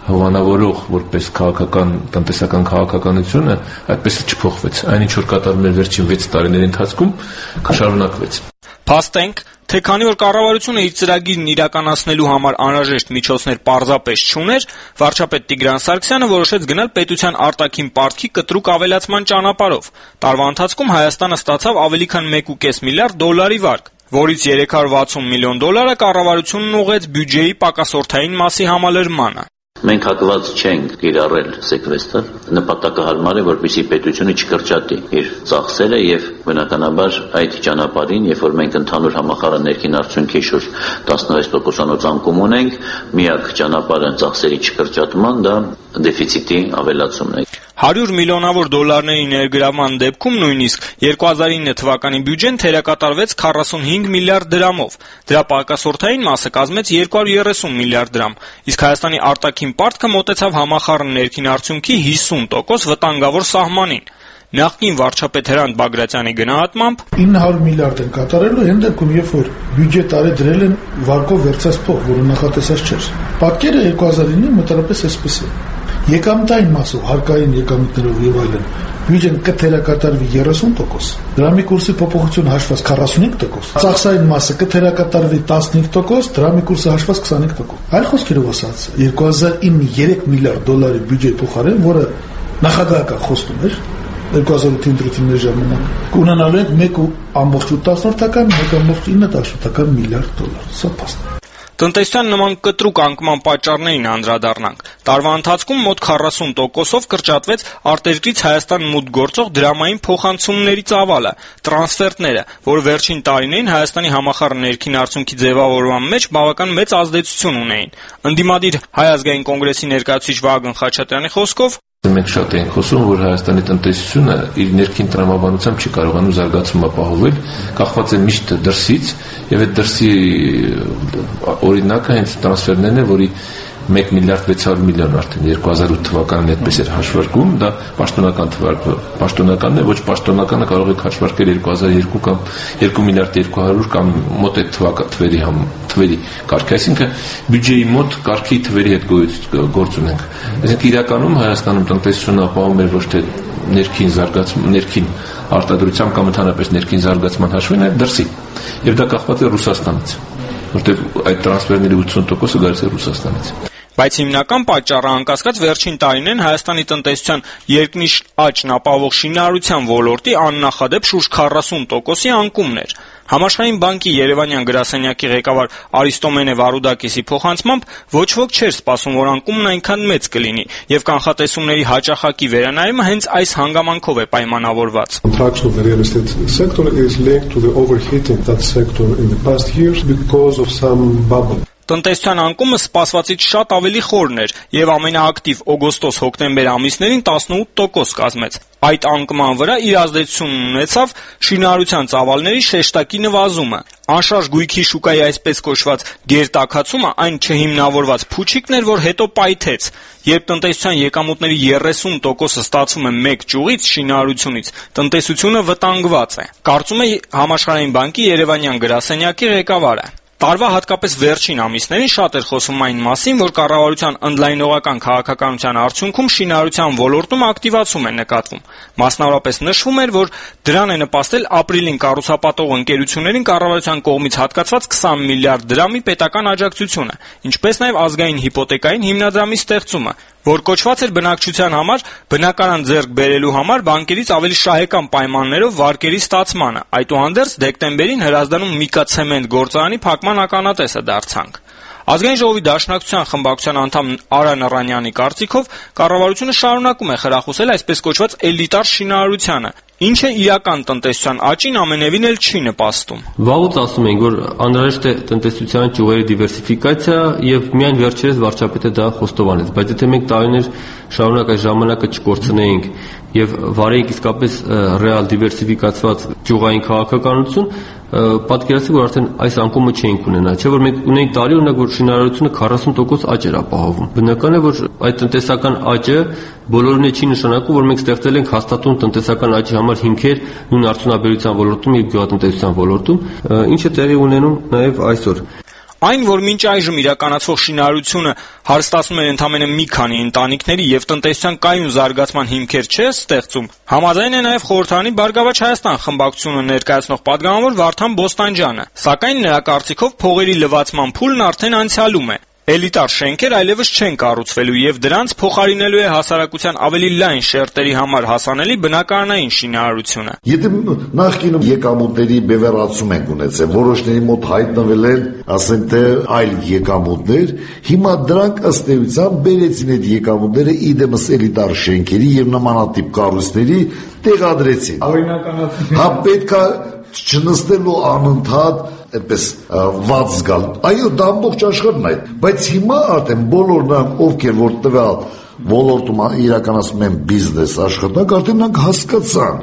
հովանավորող որպես քաղաքական տնտեսական քաղաքականությունը այդպես չփոխվեց։ Այն ինչ որ կատարվում էր վերջին 6 տարիների ընթացքում, կշարունակվեց։ Փաստենք, թե քանի որ կառավարությունը իր ծրագիրն իրականացնելու համար անհրաժեշտ միջոցներ պարզապես չուներ, վարչապետ Տիգրան Սարգսյանը որոշեց գնալ պետության արտաքին պարտքի կտրուկ ավելացման ճանապարհով։ Տարվա ընթացքում Հայաստանը ստացավ ավելի քան 1.5 միլիարդ դոլարի վարկ, որից 360 միլիոն դոլարը կառավարությունն ուղղեց բյուջեի պակասորդային մասի համալրմանը։ Մենք հակված չենք կիրառել սեկվեստր, նպատակահարմար է, որպեսզի պետությունը չկրճատի իր ծախսերը եւ բնականաբար այդ ճանապարհին, երբ որ մենք ընդհանուր համախառն ներքին արդյունքի շուրջ 16%-անոց անկում ունենք, միակ ճանապարհը ծախսերի չկրճատման դա դեֆիցիտի ավելացումն է։ 100 միլիոնավոր դոլարների ներգրավման դեպքում նույնիսկ 2009 թվականի բյուջեն թերակատարվեց 45 միլիարդ դրամով։ Դրա պակասորդային մասը կազմեց 230 միլիարդ դրամ, իսկ Հայաստանի արտաքին պարտքը մոտեցավ համախառն ներքին արդյունքի 50% վտանգավոր սահմանին։ Նախկին վարչապետ Հրանտ Բագրատյանի գնահատմամբ 900 միլիարդ են կատարելու այն դեպքում, երբ որ բյուջետ արել դրել են վարկով վերցած փող, որը նախատեսած չէր։ Պատկերը 2009-ին մոտավորապես այսպես է։ Եկամտային մասով, հարկային եկամուտներով եւ այլն, բյուջեն կթերակատարվի 30%, դրամի կուրսի փոփոխություն հաշված 45%, ծախսային մասը կթերակատարվի 15%, դրամի կուրսը հաշված 25%։ Այլ խոսքերով ասած, 2009-ին 3 միլիարդ դոլարի բյուջեի փոխարեն, որը նախագահական խոստում էր 2008 ընտրությունների ժամանակ, կունենալու ենք 1.8 միլիարդ դոլար։ Սա փաստ է։ Տնտեսության նման կտրուկ անկման պատճառներին անդրադառնանք։ Տարվա ընթացքում մոտ 40%-ով կրճատվեց արտերկրից Հայաստան մուտք գործող դրամային փոխանցումների ծավալը, տրանսֆերտները, որ վերջին տարիներին Հայաստանի համախառն ներքին արդյունքի ձևավորման մեջ բավական մեծ ազդեցություն ունեին։ Ընդդիմադիր Հայ ազգային կոնգրեսի ներկայացուցիչ Վահագն Խաչատրյանի խոսքով Մենք շատ ենք խոսում, որ Հայաստանի տնտեսությունը իր ներքին տրամաբանությամբ չի կարողանում զարգացում ապահովել, կախված է միշտ դրսից, եւ այդ դրսի օրինակը հենց տրանսֆերներն են, որի 1 միլիարդ 600 միլիոն արդեն 2008 թվականին այդպես էր հաշվարկում, դա պաշտոնականն է, ոչ պաշտոնականը կարող է հաշվարկել 2002 կամ 2 միլիարդ 200 կամ մոտ այդ թվերի կարգի, այսինքն բյուջեի մոտ կարգի թվերի հետ գործ ունենք։ Այսինքն իրականում Հայաստանում տնտեսությունը ապահովում է ոչ թե ներքին զարգացում, ներքին արտադրությամբ կամ ընդհանրապես ներքին զարգացման հաշվին, այլ դրսի։ Եվ դա կախված է Ռուսաստանից, որտեղ այդ տրանսֆերների 80%-ը գալիս է Ռուսաստանից։ Բայց հիմնական պատճառը անկասկած վերջին տարիներին Հայաստանի տնտեսության երկնիշ աճն ապահովող շինարարության ոլորտի աննախադեպ շուրջ 40%-ի անկումն էր։ Համաշխարհային բանկի Երևանյան գրասենյակի ղեկավար Արիստոմենե Վարուդակիսի փոխանցմամբ ոչ ոք չէր սպասում, որ անկումն այնքան մեծ կլինի, եւ կանխատեսումների հաճախակի վերանայումը հենց այս հանգամանքով է պայմանավորված։ Contraction of the real estate sector is linked to the overheating that sector in the past years because of some bubble. Տնտեսության անկումը սպասվածից շատ ավելի խորն էր եւ ամենաակտիվ օգոստոս-հոկտեմբեր ամիսներին 18% կազմեց։ Այդ անկման վրա իր ազդեցությունն ունեցավ շինարարության ծավալների շեշտակի նվազումը։ Անշարժ գույքի շուկայի այսպես կոչված գերտաքացումը այն չհիմնավորված փուչիկն էր, որ հետո պայթեց։ Երբ տնտեսության եկամուտների 30%-ը ստացվում է մեկ ճյուղից շինարարությունից, տնտեսությունը վտանգված է։ Կարծում է Համաշխարհային բանկի Երևանյան գրասենյակի ղեկավարը։ Տարվա հատկապես վերջին ամիսներին շատ էր խոսում այն մասին, որ կառավարության ընդլայնողական քաղաքականության արդյունքում շինարարության ոլորտում ակտիվացում է նկատվում։ Մասնավորապես նշվում էր, որ դրան է նպաստել ապրիլին կառուցապատող ընկերություններին կառավարության կողմից հատկացված 20 միլիարդ դրամի պետական աջակցությունը, ինչպես նաև ազգային հիպոթեկային հիմնադրամի ստեղծումը, որ կոչված էր բնակչության համար բնակարան ձեռք բերելու համար բանկերից ավելի շահեկան պայմաններով վարկերի ստացմանը։ Այդուհանդերձ դեկտեմբերին Հրազդանում Միկացեմենտ գործարանի փակման ականատեսը դարձանք։ Ազգային ժողովի դաշնակցության խմբակցության անդամ Արա Նռանյանի կարծիքով կառավարությունը շարունակում է խրախուսել այսպես կոչված էլիտար շինարարությանը, ինչը իրական տնտեսության աճին ամենևին էլ չի նպաստում։ Վաղուց ասում ենք, որ անհրաժեշտ է տնտեսության ճյուղերի դիվերսիֆիկացիա եւ միայն վերջերս վարչապետը դա խոստովանեց, բայց եթե մենք տարիներ շարունակ այս ժամանակը չկորցնեինք եւ վարեինք իսկապես ռեալ դիվերսիֆիկացված ճյուղային քաղաքականություն, պատկերացրեք, որ արդեն այս անկումը չէինք ունենա, չէ՞ որ մենք ունենք տարի օրինակ, որ շինարարությունը 40% աճ էր ապահովում։ Բնական է, որ այդ տնտեսական աճը բոլորին չի նշանակում, որ մենք ստեղծել ենք հաստատուն տնտեսական աճի համար հիմքեր նույն արդյունաբերության ոլորտում եւ գյուղատնտեսության ոլորտում, ինչը տեղի ունենում նաեւ այսօր։ Այն, որ մինչ այժմ իրականացվող շինարարությունը հարստացնում էր ընդամենը մի քանի ընտանիքների եւ տնտեսության կայուն զարգացման հիմքեր չէ ստեղծում, համաձայն է նաեւ Խորհրդարանի Բարգավաճ Հայաստան խմբակցությունը ներկայացնող падգամավոր Վարդան Բոստանջյանը, սակայն նրա կարծիքով փողերի լվացման փուլն արդեն անցյալում է։ Էլիտար շենքեր այլևս չեն կառուցվելու եւ դրանց փոխարինելու է հասարակության ավելի լայն շերտերի համար հասանելի բնակարանային շինարարությունը։ Եթե նախկինում եկամուտների բևեռացում ենք ունեցել, որոշների մոտ հայտնվել են, ասենք թե այլ եկամուտներ, հիմա դրանք ըստ էության բերեցին այդ եկամուտները իդեմս էլիտար շենքերի եւ նմանատիպ կառույցների տեղադրեցին։ Օրինականացում։ Հա պետքա չնստելու անընդհատ այդպես վատ զգալ։ Այո, դա ամբողջ աշխարհն է, բայց հիմա արդեն բոլոր նրանք, ովքեր որ տվյալ ոլորտում իրականացնում են բիզնես աշխատանք, արդեն նրանք հասկացան,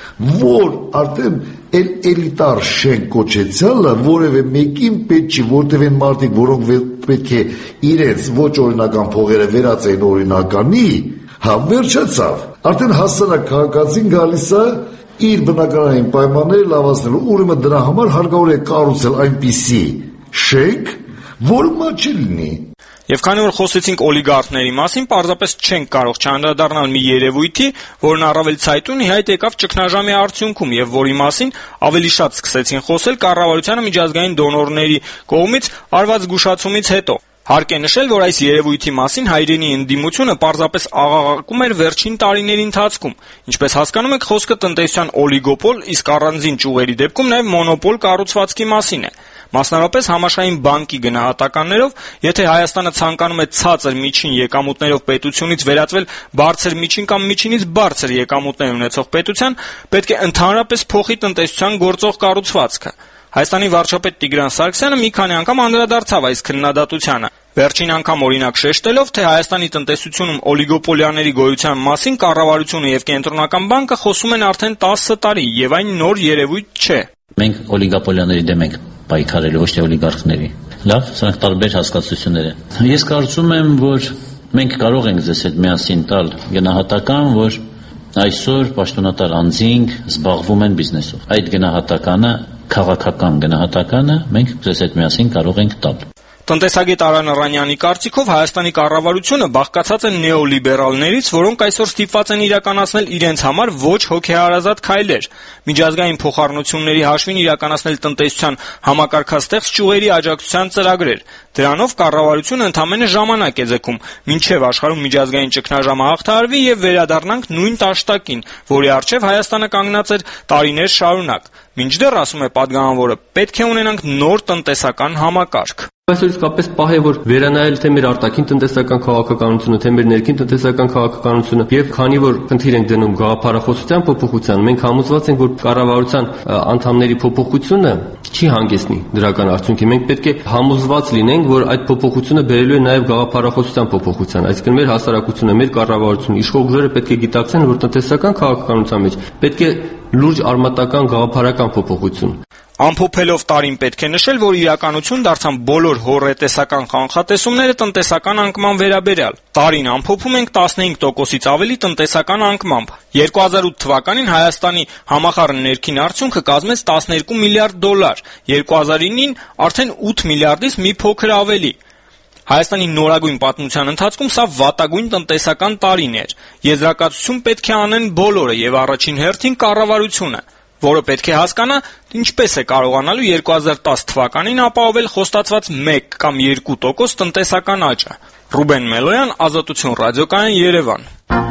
որ արդեն էլիտար շենք կոչեցյալը որևէ մեկին պետք չի, որտեղ են մարդիկ, որոնք պետք է իրենց ոչ օրինական փողերը վերածեին օրինականի, հա վերջացավ։ Արդեն հասարակ քաղաքացին գալիս է իր բնակարանային պայմանները լավացնելու, ուրեմն դրա համար հարկավոր է կառուցել այնպիսի շենք, որ մաչի լինի։ Եվ քանի որ խոսեցինք օլիգարխների մասին, պարզապես չենք կարող չանդրադառնալ մի երևույթի, որն առավել ցայտուն ի հայտ եկավ ճգնաժամի արդյունքում եւ որի մասին ավելի շատ սկսեցին խոսել կառավարությանը միջազգային դոնորների կողմից արված զգուշացումից հետո։ Հարկ է նշել, որ այս երևույթի մասին հայրենի ընդդիմությունը պարզապես աղաղակում էր վերջին տարիների ընթացքում։ Ինչպես հասկանում եք, խոսքը տնտեսության օլիգոպոլ, իսկ առանձին ճյուղերի դեպքում նաև մոնոպոլ կառուցվածքի մասին է։ Մասնավորապես համաշխարհային բանկի գնահատականներով, եթե Հայաստանը ցանկանում է ցածր միջին եկամուտներով պետությունից վերածվել բարձր միջին կամ միջինից բարձր եկամուտներ ունեցող պետության, պետք է ընդհանրապես փոխի տնտեսության գործող կառուցվածքը։ Հայաստանի վարչապետ Տիգրան Սարգսյանը մի քանի անգամ անդրադարձավ այս քննադատությանը, վերջին անգամ օրինակ շեշտելով, թե Հայաստանի տնտեսությունում օլիգոպոլիաների գոյության մասին կառավարությունը եւ Կենտրոնական բանկը խոսում են արդեն 10 տարի եւ այն նոր երևույթ չէ։ Մենք օլիգոպոլիաների դեմ ենք պայքարել, ոչ թե օլիգարխների։ Լավ, սրանք տարբեր հասկացություններ են։ Ես կարծում եմ, որ մենք կարող ենք ձեզ հետ միասին տալ գնահատական, որ այսօր պաշտոնատար անձինք զբաղվում են բիզնեսով։ Այդ գնահատականը քաղաքական գնահատականը մենք ձեզ հետ միասին կարող ենք տալ։ Տնտեսագետ Արան Արանյանի կարծիքով Հայաստանի կառավարությունը բաղկացած է նեոլիբերալներից, որոնք այսօր ստիպված են իրականացնել իրենց համար ոչ հոգեհարազատ քայլեր, միջազգային փոխառնությունների հաշվին իրականացնել տնտեսության համակարգաստեղծ ճյուղերի աջակցության ծրագրեր։ Դրանով կառավարությունը ընդամենը ժամանակ է ձգում, մինչև աշխարհում միջազգային ճգնաժամը հաղթահարվի եւ վերադառնանք նույն տաշտակին, որի առջեւ Հայաստանը կանգնած էր տարիներ շարունակ։ Մինչդեռ, ասում է падգամավորը, պետք է ունենանք նոր տնտեսական համակարգ։ Այսօր իսկապես պահ է, որ վերանայել թե մեր արտաքին տնտեսական քաղաքականությունը, թե մեր ներքին տնտեսական քաղաքականությունը, եւ քանի որ խնդիր ենք դնում գաղափարախոսության փոփոխության, մենք համոզված ենք, որ կառավարության անդամների փոփոխությունը չի հանգեցնի դրական արդյունքի։ Մենք պետք է համոզված լինենք, որ այդ փոփոխությունը բերելու է նաեւ գաղափարախոսության փոփոխության, այսինքն մեր հասարակությունը, մեր կառավարությունը, իշխող ուժերը պետք է գիտակցեն, որ տնտեսական քաղաքականության մեջ պետք է լուրջ արմատական գաղափարական փոփոխություն։ Ամփոփելով տարին պետք է նշել, որ իրականություն դարձան բոլոր հոռետեսական կանխատեսումները տնտեսական անկման վերաբերյալ։ Տարին ամփոփում ենք 15%-ից ավելի տնտեսական անկմամբ։ 2008 թվականին Հայաստանի համախառն ներքին արդյունքը կազմեց 12 միլիարդ դոլար, 2009-ին արդեն 8 միլիարդից մի փոքր ավելի։ Հայաստանի նորագույն պատմության ընթացքում սա վատագույն տնտեսական տարին էր։ Եզրակացություն պետք է անեն բոլորը եւ առաջին հերթին կառավարությունը, որը պետք է հասկանա ինչպես է կարողանալու 2010 թվականին ապահովել խոստացված 1 կամ 2% տնտեսական աճը։ Ռուբեն Մելոյան, Ազատություն ռադիոկայան, Երևան։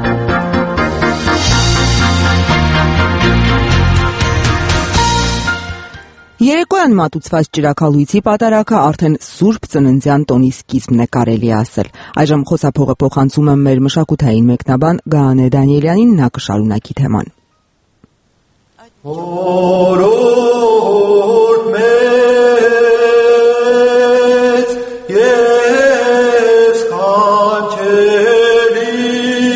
Երեկոյան մատուցված ճրագալույցի պատարակը արդեն Սուրբ Ծննդյան տոնի սկիզբն է կարելի ասել։ Այժմ խոսափողը փոխանցում եմ մեր մշակութային մեկնաբան Գայանե Դանիելյանին, նա կշարունակի թեման։ Օրորդ մեծ ես խաչելի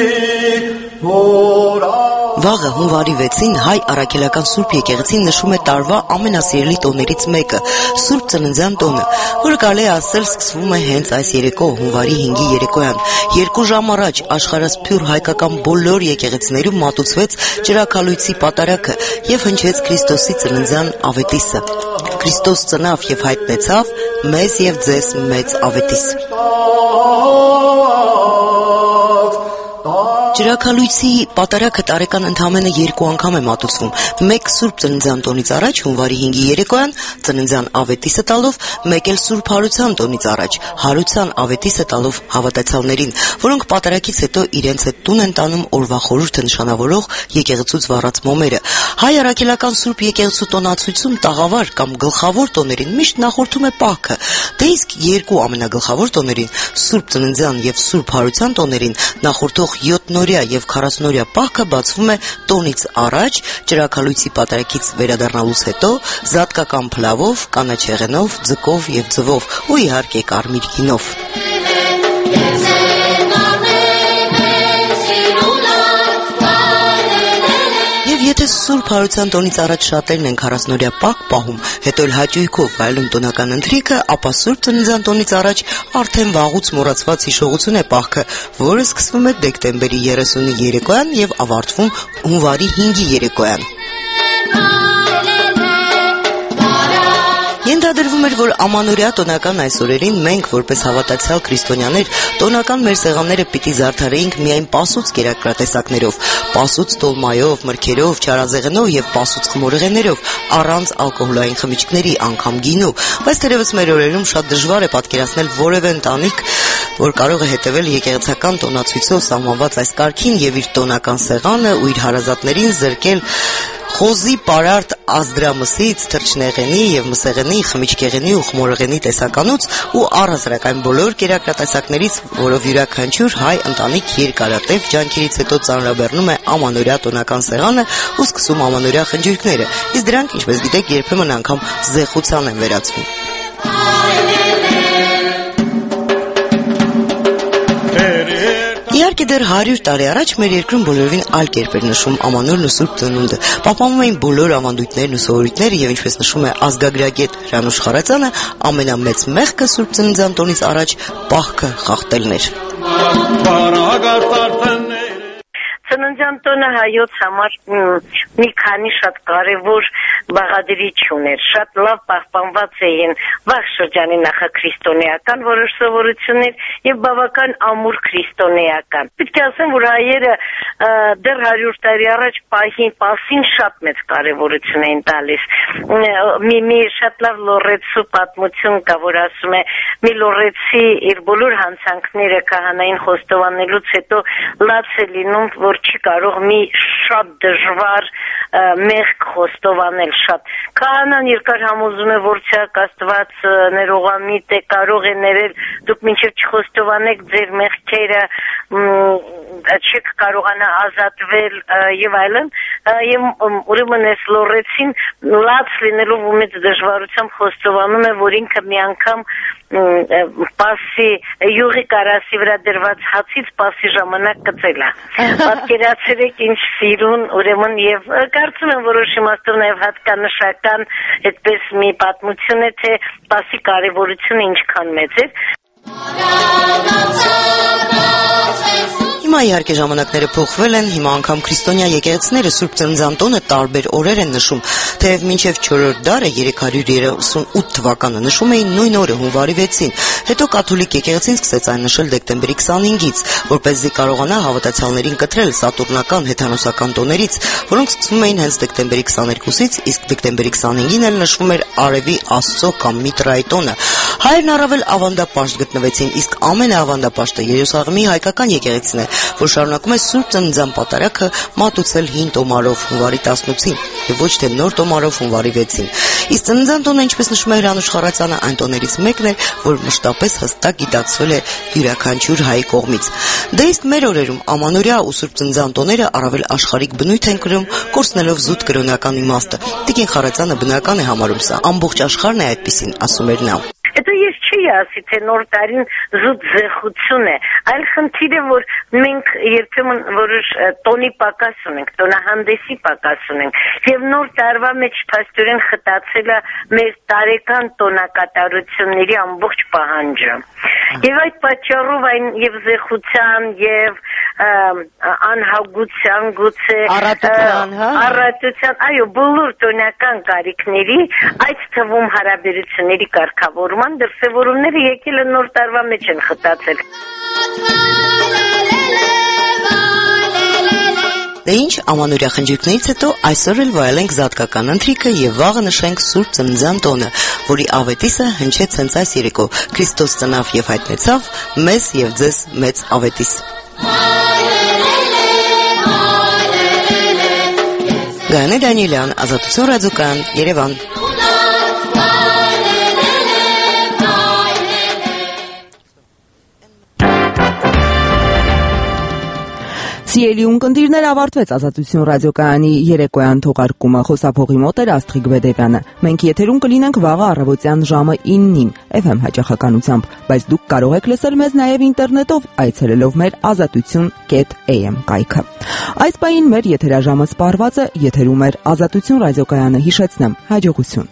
Վաղը հունվարի 6-ին հայ առաքելական Սուրբ եկեղեցին նշում է տարվա ամենասիրելի տոներից մեկը՝ Սուրբ Ծննդյան տոնը, որը կարելի է ասել սկսվում է հենց այս երեկո հունվարի 5-ի երեկոյան։ 2 ժամ առաջ աշխարհասփյուր հայկական բոլոր եկեղեցիներում մատուցվեց ճրագալույցի պատարակը եւ հնչեց Քրիստոսի ծննդյան ավետիսը։ Քրիստոս ծնավ եւ հայտնեցավ մեզ եւ ձեզ մեծ ավետիս։ Ջրաքալույցի պատարագը տարեկան ընդամենը 2 անգամ է մատուցվում։ Մեկ Սուրբ Ծննդյան տոնից առաջ հունվարի 5-ի երեկոյան ծննդյան ավետիսը տալով, մեկ էլ Սուրբ Հարության տոնից առաջ Հարության ավետիսը տալով հավատացյալներին, որոնք պատարագից հետո իրենց հետ տուն են տանում օրվա խորհուրդը նշանավորող եկեղեցուց վառած մոմերը։ Հայ առաքելական Սուրբ եկեղեցու տոնացույցում տաղավար կամ գլխավոր տոներին միշտ նախորդում է պահքը, դե իսկ 2 ամենագլխավոր տոներին՝ Սուրբ Ծննդյան եւ Սուրբ Հարության տոներին նախորդող 7-նորյա եւ 40-նորյա պահքը բացվում է տոնից առաջ, ջրաքալույցի պատարագից վերադառնալուց հետո, զատկական փլավով, կանաչեղենով, ձկով եւ ձվով ու իհարկե կարմիր գինով։ Եթե Սուրբ Հարության տոնից առաջ շատերն են 40-նորյա պահ պահում, հետո էլ հաճույքով վայելում տոնական ընթրիքը, ապա Սուրբ Ծննդյան տոնից առաջ արդեն վաղուց մոռացված հիշողություն է պահքը, որը սկսվում է դեկտեմբերի 30-ի երեկոյան եւ ավարտվում հունվարի 5-ի երեկոյան։ Ենթադրվում էր, որ ամանորյա տոնական այս օրերին մենք, որպես հավատացյալ քրիստոնյաներ, տոնական մեր սեղանները պիտի զարդարեինք միայն պասուց կերակրատեսակներով, պասուց տոլմայով, մրգերով, չարազեղենով եւ պասուց խմորեղեններով, առանց ալկոհոլային խմիչքների, անգամ գինու, բայց թերևս մեր օրերում շատ դժվար է պատկերացնել որևէ ընտանիք, որ կարող է հետևել եկեղեցական տոնացույցով սահմանված այս կարգին եւ իր տոնական սեղանը ու իր հարազատներին զրկել խոզի պարարտ ազդրամսից, թռչնեղենի եւ մսեղենի, խմիչքեղենի ու խմորեղենի տեսականուց ու առհասարակ այն բոլոր կերակրատեսակներից, որով յուրաքանչյուր հայ ընտանիք երկարատև ջանքերից հետո ծանրաբեռնում է ամանորյա տոնական սեղանը ու սկսում ամանորյա խնջույքները, իսկ դրանք, ինչպես գիտեք, երբեմն անգամ զեղության են վերածվում։ Իհարկե դեռ 100 տարի առաջ մեր երկրում բոլորովին այլ կերպ էր նշում ամանորն ու Սուրբ Ծնունդը, պահպանվում էին բոլոր ավանդույթներն ու սովորույթները եւ ինչպես նշում է ազգագրագետ Հրանուշ Խարացյանը, ամենամեծ մեղքը Սուրբ Ծննդյան տոնից առաջ պահքը խախտելն էր։ Ծննդյան տոնը հայոց համար մի քանի շատ կարևոր բաղադրիչ ուներ, շատ լավ պահպանված էին վաղ շրջանի նախաքրիստոնեական որոշ սովորություններ եւ բավական ամուր քրիստոնեական։ Պետք է ասեմ, որ հայերը դեռ 100 տարի առաջ պասին շատ մեծ կարևորություն էին տալիս։ Մի շատ լավ լոռեցու պատմություն կա, որ ասում է մի լոռեցի իր բոլոր հանցանքները քահանային խոստովանելուց հետո լաց է լինում, որ չի կարող մի շատ դժվար մեղք խոստովանել շատ։ Քահանան երկար համոզում է, որ ցակ Աստված ներողամիտ է, կարող է ներել, դուք մինչև չխոստովանեք ձեր մեղքերը, չեք կարողանա ազատվել եւ այլն, եւ ուրեմն այս լոռեցին լաց լինելով ու մեծ դժվարությամբ խոստովանում է, որ ինքը մի անգամ պասի յուղի կարասի վրա դրված հացից պասի ժամանակ կծել է։ Պատկերացրեք ինչ սիրուն, ուրեմն եւ կարծում եմ որոշ իմաստով նաեւ հատկանշական այդպես մի պատմություն է, թե պասի կարեւորությունը ինչքան մեծ է։ Հիմա իհարկե ժամանակները փոխվել են, հիմա անգամ քրիստոնյա եկեղեցիները Սուրբ Ծննդյան տոնը տարբեր օրեր են նշում, թեև մինչև 4-րդ դարը 338 թվականը նշում էին նույն օրը հունվարի 6-ին, հետո կաթոլիկ եկեղեցին սկսեց այն նշել դեկտեմբերի 25-ից, որպեսզի կարողանա հավատացյալներին կտրել սատուրնական հեթանոսական տոներից, որոնք սկսվում էին հենց դեկտեմբերի 22-ից, իսկ դեկտեմբերի 25-ին էլ նշվում էր Արևի Աստծո կամ Միտրայի տոնը։ Հայերն առավել ավանդապաշտ գտնվեցին, իսկ ամենաավանդապաշտը Երուսաղեմի հայկական եկեղեցին է, որ շարունակում է Սուրբ Ծննդյան պատարագը մատուցել հին տոմարով հունվարի 18-ին եւ ոչ թե նոր տոմարով հունվարի 6-ին։ Իսկ Ծննդյան տոնը, ինչպես նշում է Հրանուշ Խարացյանը, այն տոներից մեկն է, որ մշտապես հստակ գիտակցվել է յուրաքանչյուր հայ կողմից։ Դե իսկ մեր օրերում ամանորյա ու Սուրբ Ծննդյան տոները առավել աշխարհիկ բնույթ են կրում, կորցնելով զուտ կրոնական իմաստը։ Տիկին Խարացյանը բնական է համարում սա, ամբողջ աշխարհն է այդպեսին, ասում էր նա։ Հետո ես չի ասի, թե նոր տարին զուտ զեղություն է, այլ խնդիր է, որ մենք երբեմն որոշ տոնի պակաս ունենք, տոնահանդեսի պակաս ունենք, եւ նոր տարվա մեջ փաստորեն խտացել է մեր տարեկան տոնակատարությունների ամբողջ պահանջը։ Եվ այդ պատճառով այն եւ զեղության եւ անհագության գուցե առատության, այո, բոլոր տոնական կարիքների, այդ թվում հարաբերությունների կարգավորման դրսևորումները եկել են նոր տարվա մեջ են խտացել։ Դե ինչ, ամանորյա խնջույքներից հետո այսօր էլ վայելենք զատկական ընթրիքը եւ վաղը նշենք Սուրբ Ծննդյան տոնը, որի ավետիսը հնչեց հենց այս երեկո։ Քրիստոս ծնավ եւ հայտնեցավ մեզ եւ ձեզ մեծ ավետիս։ Գայանե Դանիելյան, Ազատություն ռադիոկայան, Երևան։ Սիրելի ունկնդիրներ, ավարտվեց Ազատություն ռադիոկայանի երեկոյան թողարկումը, խոսափողի մոտ էր Աստղիկ Բեդևյանը։ Մենք եթերում կլինենք վաղը առավոտյան ժամը 9-ին FM հաճախականությամբ, բայց դուք կարող եք լսել մեզ նաև ինտերնետով, այցելելով մեր azatutyon.am կայքը։ Այս պահին մեր եթերաժամը սպառված է, եթերում էր Ազատություն ռադիոկայանը, հիշեցնեմ, հաջողություն։